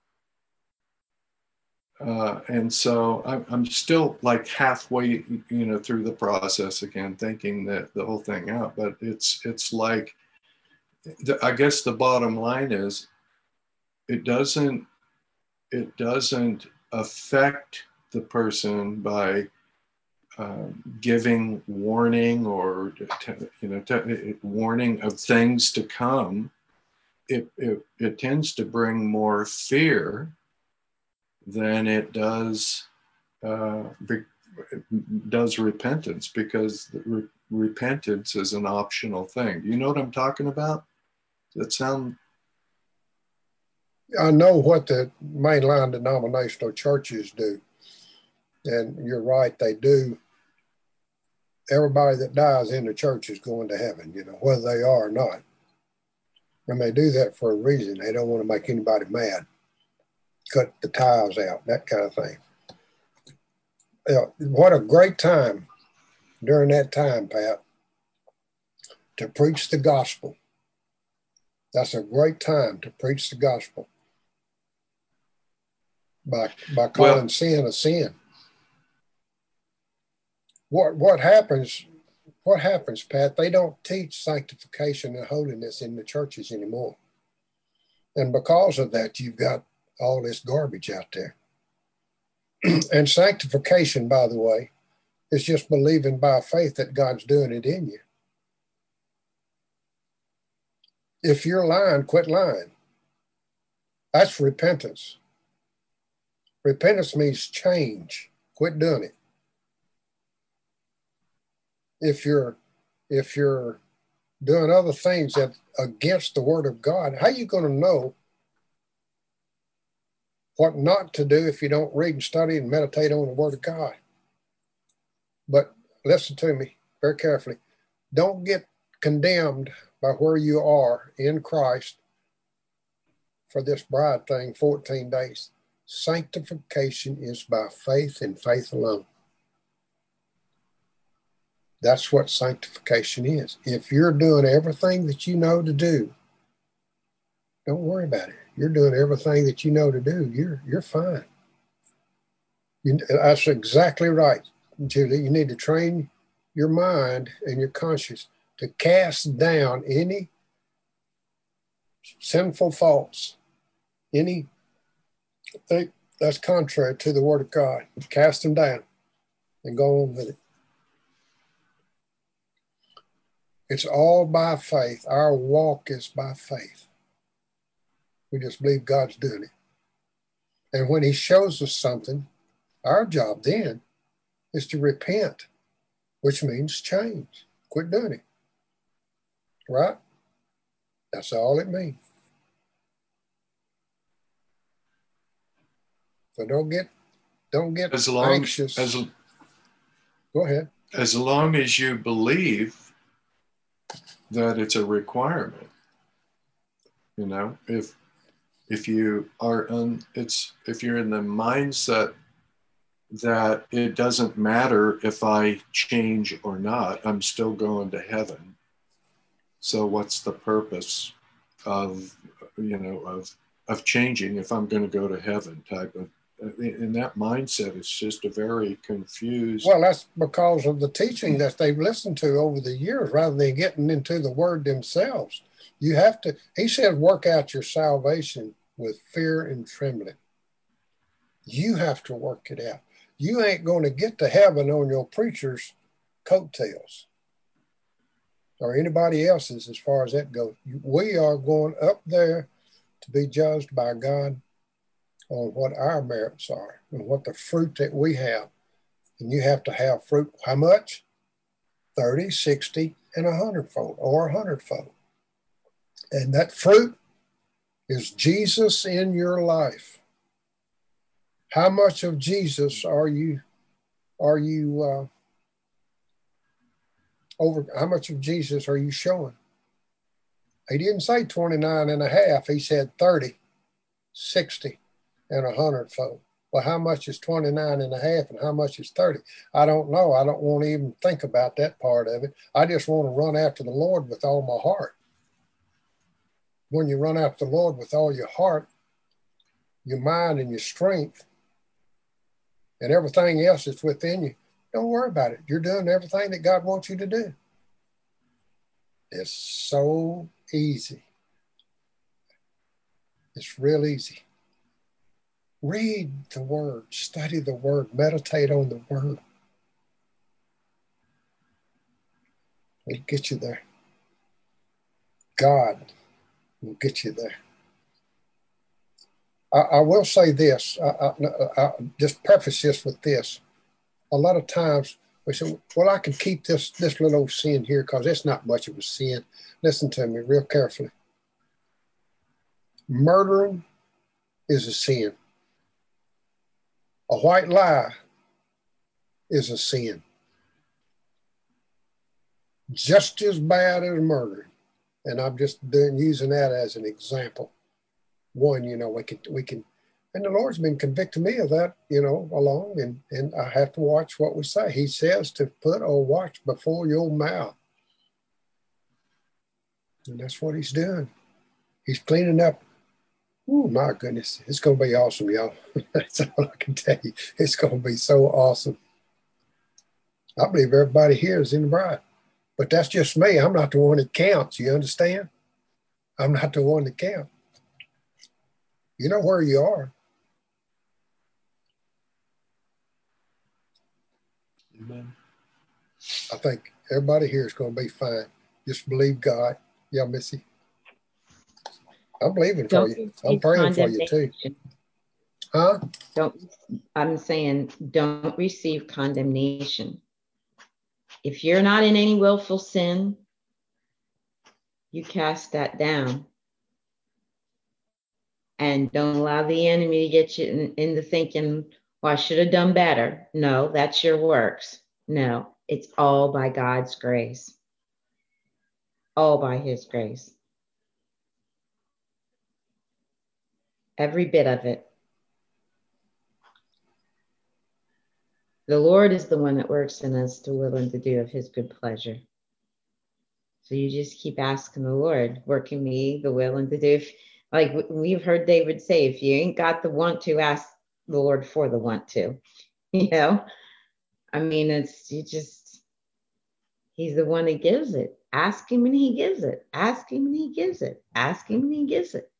Uh, and so I'm, I'm still like halfway, you know, through the process again, thinking that the whole thing out. But it's it's like, the, I guess the bottom line is, it doesn't it doesn't affect the person by um, giving warning or you know t- warning of things to come. It, it it tends to bring more fear than it does uh, be, does repentance, because re- repentance is an optional thing. Do you know what I'm talking about? Does that sound? I know what the mainline denominational churches do, and you're right, they do. Everybody that dies in the church is going to heaven, you know, whether they are or not. And they do that for a reason. They don't want to make anybody mad, cut the ties out, that kind of thing. You know, what a great time during that time, Pat, to preach the gospel. That's a great time to preach the gospel by by calling well, sin a sin. What what happens? What happens, Pat? They don't teach sanctification and holiness in the churches anymore, and because of that, you've got all this garbage out there. And sanctification, by the way, is just believing by faith that God's doing it in you. If you're lying, quit lying. That's repentance. Repentance means change. Quit doing it. If you're if you're doing other things that against the word of God, how are you going to know what not to do if you don't read and study and meditate on the word of God? But listen to me very carefully. Don't get condemned by where you are in Christ for this bride thing, fourteen days. Sanctification is by faith and faith alone. That's what sanctification is. If you're doing everything that you know to do, don't worry about it. You're doing everything that you know to do. You're you're fine. You, that's exactly right, Julie. You need to train your mind and your conscience to cast down any sinful thoughts, anything that's contrary to the word of God. Cast them down and go on with it. It's all by faith. Our walk is by faith. We just believe God's doing it. And when he shows us something, our job then is to repent, which means change. Quit doing it. Right? That's all it means. So don't get don't get as long, anxious. As, Go ahead. As long as you believe that it's a requirement. You know, if if you are un, it's if you're in the mindset that it doesn't matter if I change or not, I'm still going to heaven. So what's the purpose of you know of of changing if I'm going to go to heaven? Type of in that mindset, it's just a very confused. Well, that's because of the teaching that they've listened to over the years, rather than getting into the word themselves. You have to. He said, "Work out your salvation with fear and trembling." You have to work it out. You ain't going to get to heaven on your preacher's coattails. or anybody else's as far as that goes. We are going up there to be judged by God on what our merits are and what the fruit that we have. And you have to have fruit, how much? thirty, sixty, and a hundredfold, or a hundredfold. And that fruit is Jesus in your life. How much of Jesus are you, are you, uh, over, how much of Jesus are you showing? He didn't say twenty-nine and a half. He said thirty, sixty, and a hundredfold. Well, how much is twenty-nine and a half and how much is thirty? I don't know. I don't want to even think about that part of it. I just want to run after the Lord with all my heart. When you run after the Lord with all your heart, your mind and your strength, and everything else that's within you, don't worry about it. You're doing everything that God wants you to do. It's so easy. It's real easy. Read the Word, study the Word, meditate on the Word. It'll get you there. God will get you there. I, I will say this, I, I, I just preface this with this. A lot of times we say, well, I can keep this, this little old sin here because it's not much of a sin. Listen to me real carefully. Murdering is a sin. A white lie is a sin. Just as bad as murder. And I'm just doing, using that as an example. One, you know, we can, we can, and the Lord's been convicting me of that, you know, along, and, and I have to watch what we say. He says to put a watch before your mouth. And that's what he's doing. He's cleaning up. Oh, my goodness. It's going to be awesome, y'all. That's all I can tell you. It's going to be so awesome. I believe everybody here is in the bride. But that's just me. I'm not the one that counts. You understand? I'm not the one that counts. You know where you are. Amen. I think everybody here is going to be fine. Just believe God. Yeah, Missy. I'm believing for Don't you. I'm praying for you too. Huh? Don't, I'm saying don't receive condemnation. If you're not in any willful sin, you cast that down. And don't allow the enemy to get you in, into thinking, well, I should have done better. No, that's your works. No, it's all by God's grace. All by his grace. Every bit of it. The Lord is the one that works in us to will and to do of his good pleasure. So you just keep asking the Lord, work in me the will and to do. If, like we've heard David say, if you ain't got the want to, ask the Lord for the want to. You know, I mean, it's you just, he's the one that gives it. Ask him and he gives it. Ask him and he gives it. Ask him and he gives it.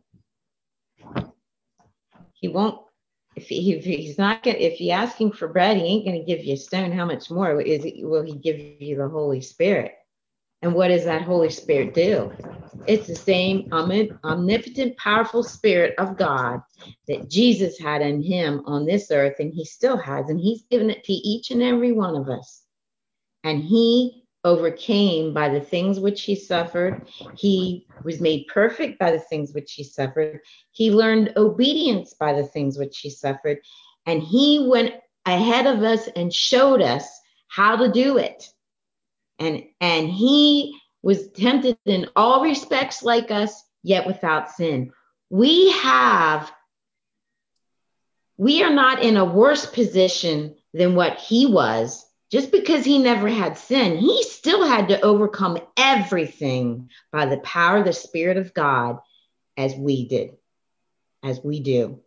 He won't, if, he, if he's not going if you ask him for bread, he ain't going to give you a stone. How much more is it, will he give you the Holy Spirit? And what does that Holy Spirit do? It's the same omnipotent, powerful Spirit of God that Jesus had in him on this earth, and he still has, and he's given it to each and every one of us. And he overcame by the things which he suffered. He was made perfect by the things which he suffered. He learned obedience by the things which he suffered. And he went ahead of us and showed us how to do it. And, and he was tempted in all respects like us, yet without sin. We have, we are not in a worse position than what he was. Just because he never had sin, he still had to overcome everything by the power of the Spirit of God, as we did, as we do.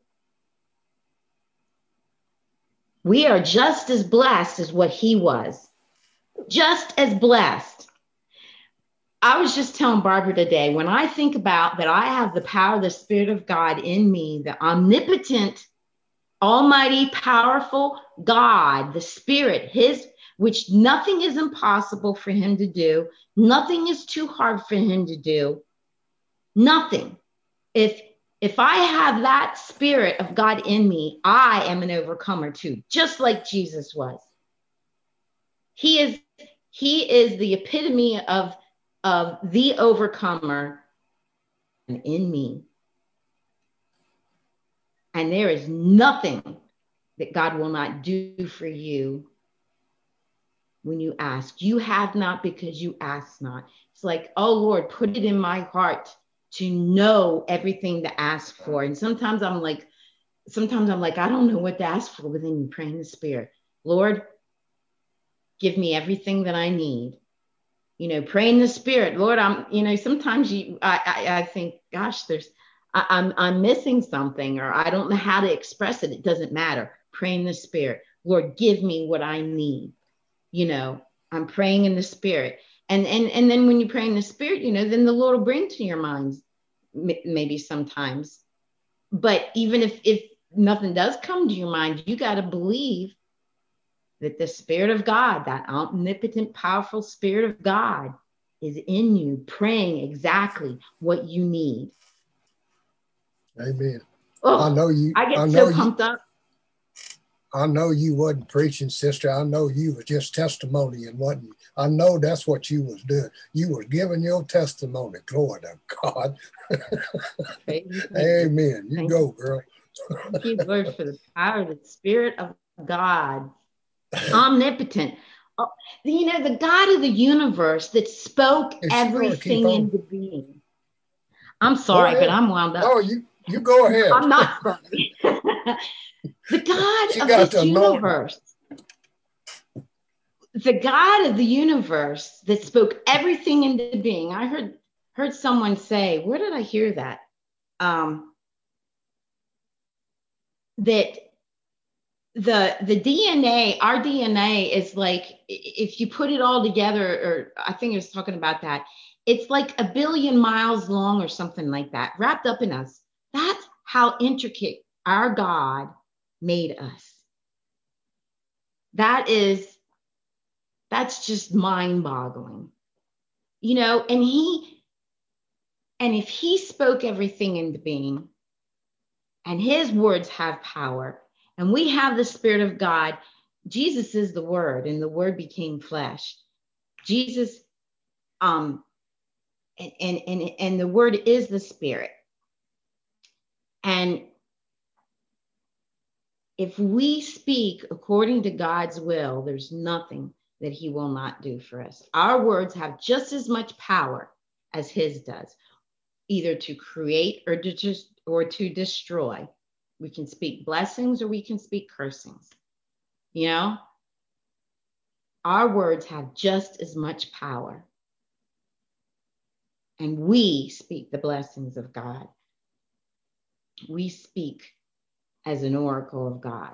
We are just as blessed as what he was. Just as blessed. I was just telling Barbara today, when I think about that I have the power of the Spirit of God in me, the omnipotent, almighty, powerful God, the Spirit, his which nothing is impossible for him to do. Nothing is too hard for him to do. Nothing. If if I have that spirit of God in me, I am an overcomer too, just like Jesus was. He is, he is the epitome of, of the overcomer in me. And there is nothing that God will not do for you when you ask. You have not because you ask not. It's like, oh Lord, put it in my heart to know everything to ask for. And sometimes I'm like, sometimes I'm like, I don't know what to ask for, but then you pray in the Spirit. Lord, give me everything that I need. You know, pray in the Spirit. Lord, I'm, you know, sometimes you, I, I, I think, gosh, there's, I, I'm, I'm missing something, or I don't know how to express it. It doesn't matter. Pray in the Spirit. Lord, give me what I need. You know, I'm praying in the Spirit. And, and, and then when you pray in the Spirit, you know, then the Lord will bring to your minds maybe sometimes. But even if, if nothing does come to your mind, you got to believe that the Spirit of God, that omnipotent, powerful Spirit of God, is in you, praying exactly what you need. Amen. Oh, I know you. I get I know so pumped you, up. I know you wasn't preaching, sister. I know you was just testimony and wasn't. I know that's what you was doing. You was giving your testimony. Glory to God. Amen. You Thank go, you. girl. Thank you, Lord, for the power of the Spirit of God, omnipotent. Oh, you know, the God of the universe that spoke Yes, sure, everything keep on. into being. I'm Go sorry, but ahead. I'm wound up. No, you you go ahead. I'm not sorry. The God She of got this the anointing. universe, the God of the universe that spoke everything into being. I heard heard someone say, where did I hear that? Um, that the the D N A, our D N A is like, if you put it all together, or I think it was talking about that, it's like a billion miles long or something like that, wrapped up in us. That's how intricate our God made us. That is, that's just mind-boggling, you know. And he, and if he spoke everything into being, and his words have power, and we have the Spirit of God. Jesus is the Word, and the Word became flesh. Jesus, um, and and and, and the Word is the Spirit. And if we speak according to God's will, there's nothing that he will not do for us. Our words have just as much power as his does, either to create or to just or to destroy. We can speak blessings or we can speak cursings. You know, our words have just as much power. And we speak the blessings of God. We speak as an oracle of God.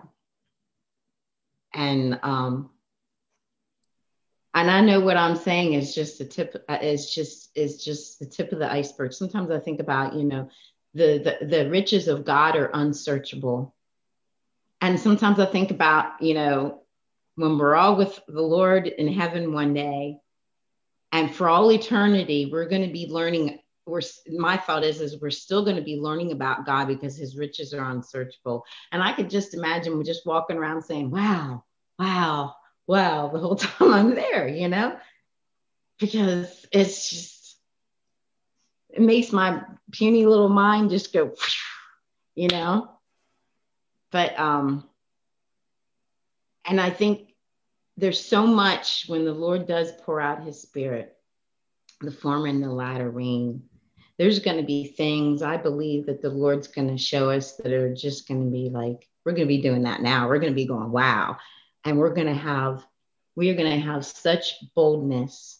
And um, and I know what I'm saying is just the tip. Is just is just the tip of the iceberg. Sometimes I think about, you know, the the, the riches of God are unsearchable. And sometimes I think about, you know, when we're all with the Lord in heaven one day, and for all eternity, we're going to be learning. We're, my thought is, is we're still going to be learning about God because his riches are unsearchable. And I could just imagine we're just walking around saying, wow, wow, wow, the whole time I'm there, you know, because it's just, it makes my puny little mind just go, you know, but, um, and I think there's so much when the Lord does pour out his Spirit, the former and the latter rain. There's going to be things I believe that the Lord's going to show us that are just going to be like, we're going to be doing that now. We're going to be going, wow. And we're going to have, we are going to have such boldness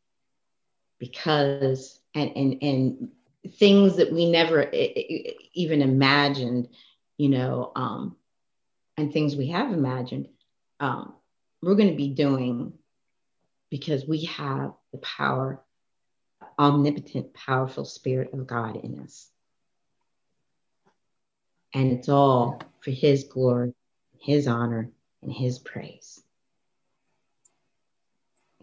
because, and, and, and things that we never even imagined, you know, um, and things we have imagined, um, we're going to be doing because we have the power, omnipotent, powerful Spirit of God in us. And it's all for his glory, his honor, and his praise.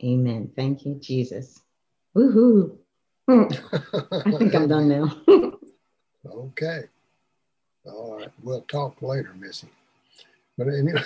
Amen. Thank you, Jesus. Woohoo. I think I'm done now. Okay. All right. We'll talk later, Missy. But anyway,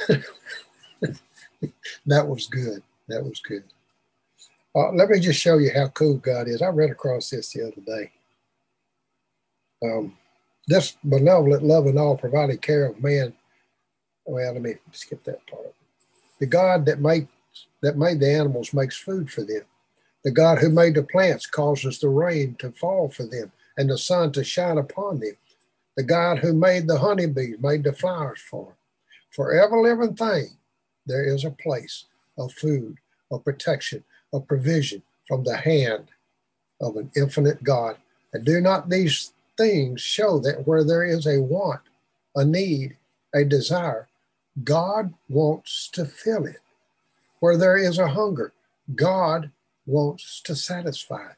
that was good. That was good. Uh, let me just show you how cool God is. I read across this the other day. Um, this benevolent, loving, all providing care of man. Well, let me skip that part. The God that made that made the animals makes food for them. The God who made the plants causes the rain to fall for them and the sun to shine upon them. The God who made the honeybees made the flowers for them. For every living thing, there is a place of food, of protection, of provision from the hand of an infinite God. And do not these things show that where there is a want, a need, a desire, God wants to fill it. Where there is a hunger, God wants to satisfy.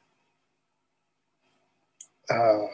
Uh,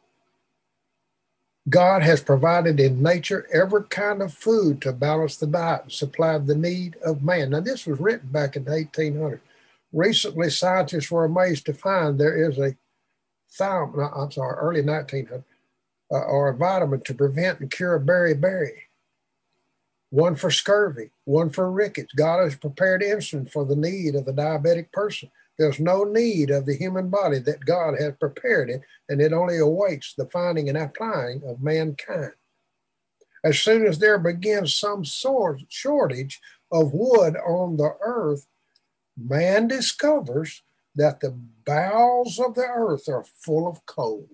God has provided in nature every kind of food to balance the diet and supply the need of man. Now, this was written back in the eighteen hundreds. Recently, scientists were amazed to find there is a thou- no, I'm sorry, early nineteen hundreds, uh, or a vitamin to prevent and cure beriberi. One for scurvy, one for rickets. God has prepared insulin for the need of the diabetic person. There's no need of the human body that God has prepared it, and it only awaits the finding and applying of mankind. As soon as there begins some sort shortage of wood on the earth, man discovers that the bowels of the earth are full of coal,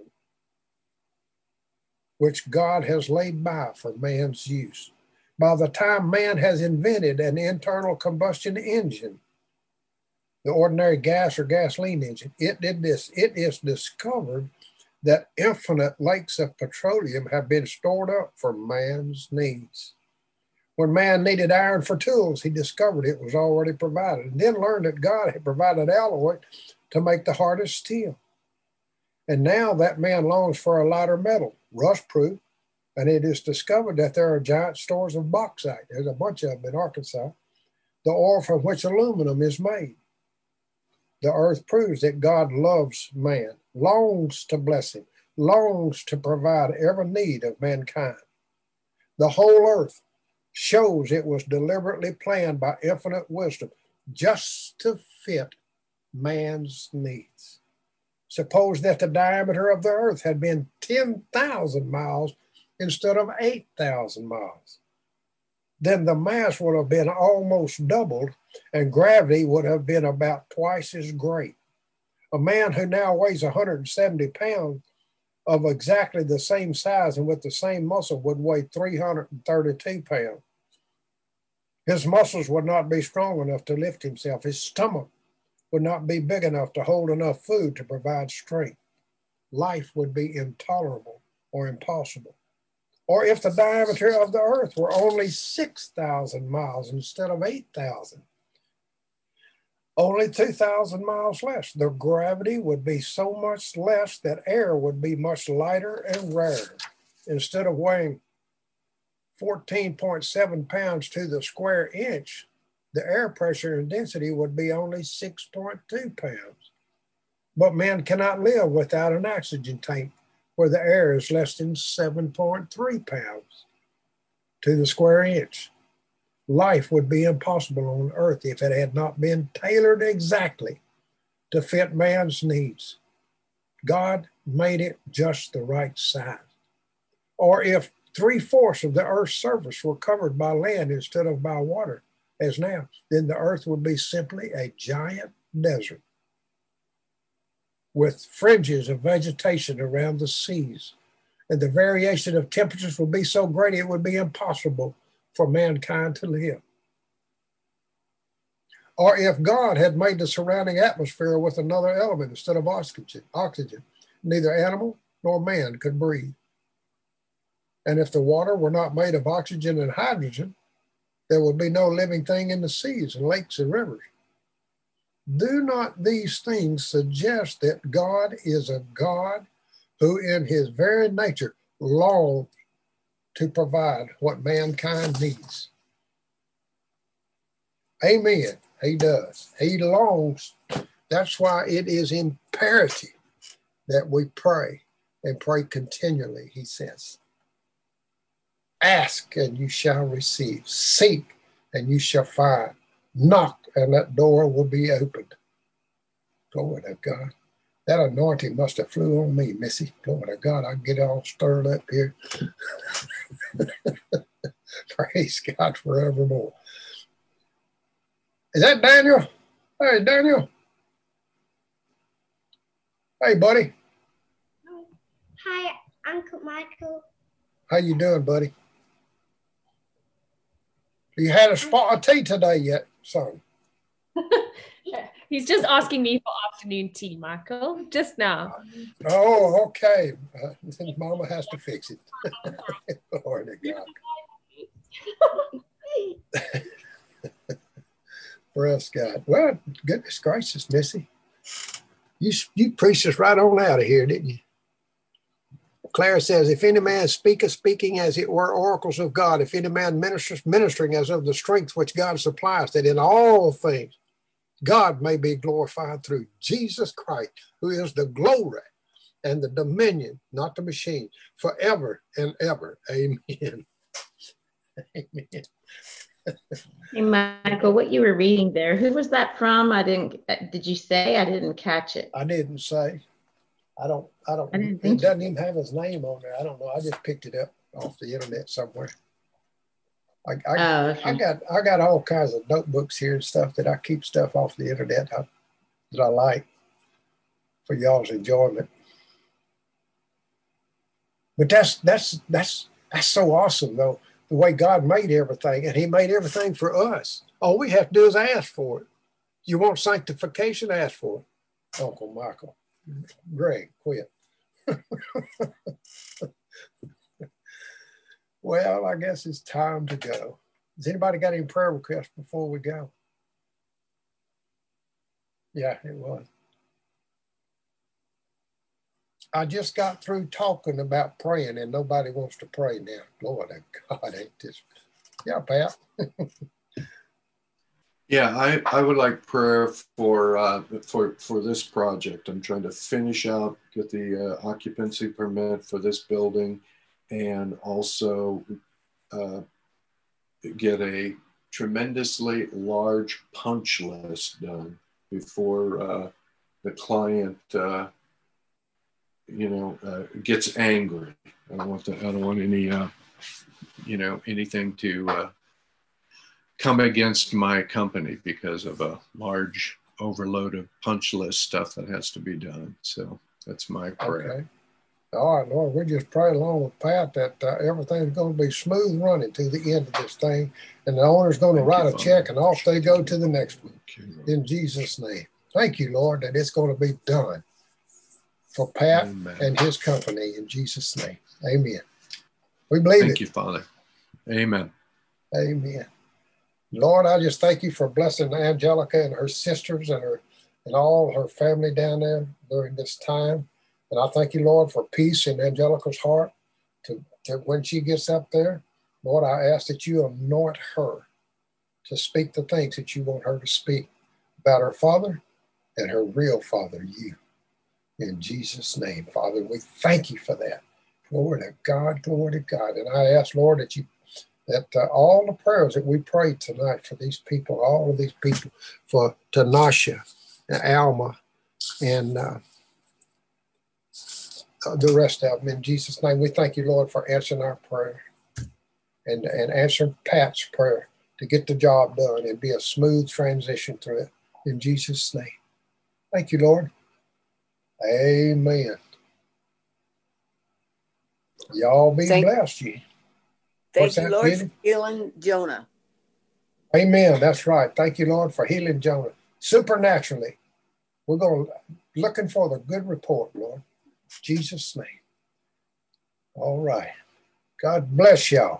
which God has laid by for man's use. By the time man has invented an internal combustion engine, the ordinary gas or gasoline engine, it did this. It is discovered that infinite lakes of petroleum have been stored up for man's needs. When man needed iron for tools, he discovered it was already provided, and then learned that God had provided alloy to make the hardest steel. And now that man longs for a lighter metal, rust-proof, and it is discovered that there are giant stores of bauxite. There's a bunch of them in Arkansas. The ore from which aluminum is made. The earth proves that God loves man, longs to bless him, longs to provide every need of mankind. The whole earth shows it was deliberately planned by infinite wisdom just to fit man's needs. Suppose that the diameter of the earth had been ten thousand miles instead of eight thousand miles. Then the mass would have been almost doubled and gravity would have been about twice as great. A man who now weighs one hundred seventy pounds of exactly the same size and with the same muscle would weigh three hundred thirty-two pounds. His muscles would not be strong enough to lift himself. His stomach would not be big enough to hold enough food to provide strength. Life would be intolerable or impossible. Or if the diameter of the earth were only six thousand miles instead of eight thousand, only two thousand miles less, the gravity would be so much less that air would be much lighter and rarer. Instead of weighing fourteen point seven pounds to the square inch, the air pressure and density would be only six point two pounds. But man cannot live without an oxygen tank where the air is less than seven point three pounds to the square inch. Life would be impossible on earth if it had not been tailored exactly to fit man's needs. God made it just the right size. Or if three-fourths of the earth's surface were covered by land instead of by water, as now, then the earth would be simply a giant desert with fringes of vegetation around the seas. And the variation of temperatures would be so great it would be impossible for mankind to live. Or if God had made the surrounding atmosphere with another element instead of oxygen, oxygen, neither animal nor man could breathe. And if the water were not made of oxygen and hydrogen, there would be no living thing in the seas and lakes and rivers. Do not these things suggest that God is a God who in his very nature longs to provide what mankind needs? Amen. He does. He longs. That's why it is imperative that we pray and pray continually, he says. Ask and you shall receive. Seek and you shall find. Knock and that door will be opened. Glory to God. That anointing must have flew on me, Missy. Glory to God. I get all stirred up here. Praise God forevermore. Is that Daniel? Hey, Daniel. Hey, buddy. Hi, Uncle Michael. How you doing, buddy? You had a spot of tea today yet, son? He's just asking me for afternoon tea, Michael, just now. Oh, okay. Uh, Mama has to fix it. Lord to God. Praise God. Well, goodness gracious, Missy. You, you preached us right on out of here, didn't you? Clara says, if any man speaketh, speaking as it were oracles of God, if any man ministers, ministering as of the strength which God supplies, that in all things God may be glorified through Jesus Christ, who is the glory and the dominion, not the machine, forever and ever. Amen. Amen. Hey, Michael, what you were reading there, who was that from? I didn't, did you say? I didn't catch it. I didn't say. I don't, I don't, I didn't it think doesn't even have his name on there. I don't know. I just picked it up off the internet somewhere. I, I, oh, okay. I got, I got all kinds of notebooks here and stuff that I keep stuff off the internet I, that I like for y'all's enjoyment. But that's, that's, that's, that's so awesome though. The way God made everything, and he made everything for us. All we have to do is ask for it. You want sanctification, ask for it. Uncle Michael. Greg, quit. Well, I guess it's time to go. Has anybody got any prayer requests before we go? Yeah, it was. I just got through talking about praying and nobody wants to pray now. Lord God, ain't this. Yeah, Pat. Yeah, I, I would like prayer for uh, for for this project. I'm trying to finish out, get the uh, occupancy permit for this building, and also uh, get a tremendously large punch list done before uh, the client, uh, you know, uh, gets angry. I don't want the, I don't want any, uh, you know, anything to. Uh, come against my company because of a large overload of punch list stuff that has to be done. So that's my prayer. Okay. All right, Lord, we just pray along with Pat that uh, everything's going to be smooth running to the end of this thing, and the owner's going to Thank write you, a Father. Check, and off they go to the next one. You, in Jesus' name. Thank you, Lord, that it's going to be done for Pat Amen. And his company in Jesus' name. Amen. We believe Thank it. Thank you, Father. Amen. Amen. Lord, I just thank you for blessing Angelica and her sisters and her and all her family down there during this time. And I thank you, Lord, for peace in Angelica's heart to, to when she gets up there. Lord, I ask that you anoint her to speak the things that you want her to speak about her father and her real father, you. In Jesus' name, Father, we thank you for that. Glory to God, glory to God. And I ask, Lord, that you that uh, all the prayers that we prayed tonight for these people, all of these people, for Tanasha and Alma and uh, the rest of them, in Jesus' name, we thank you, Lord, for answering our prayer and, and answering Pat's prayer to get the job done and be a smooth transition through it, in Jesus' name. Thank you, Lord. Amen. Y'all be thank blessed, you. Thank What's you, that, Lord, Kitty? for healing Jonah. Amen. That's right. Thank you, Lord, for healing Jonah supernaturally. We're going to looking for the good report, Lord. In Jesus' name. All right. God bless y'all.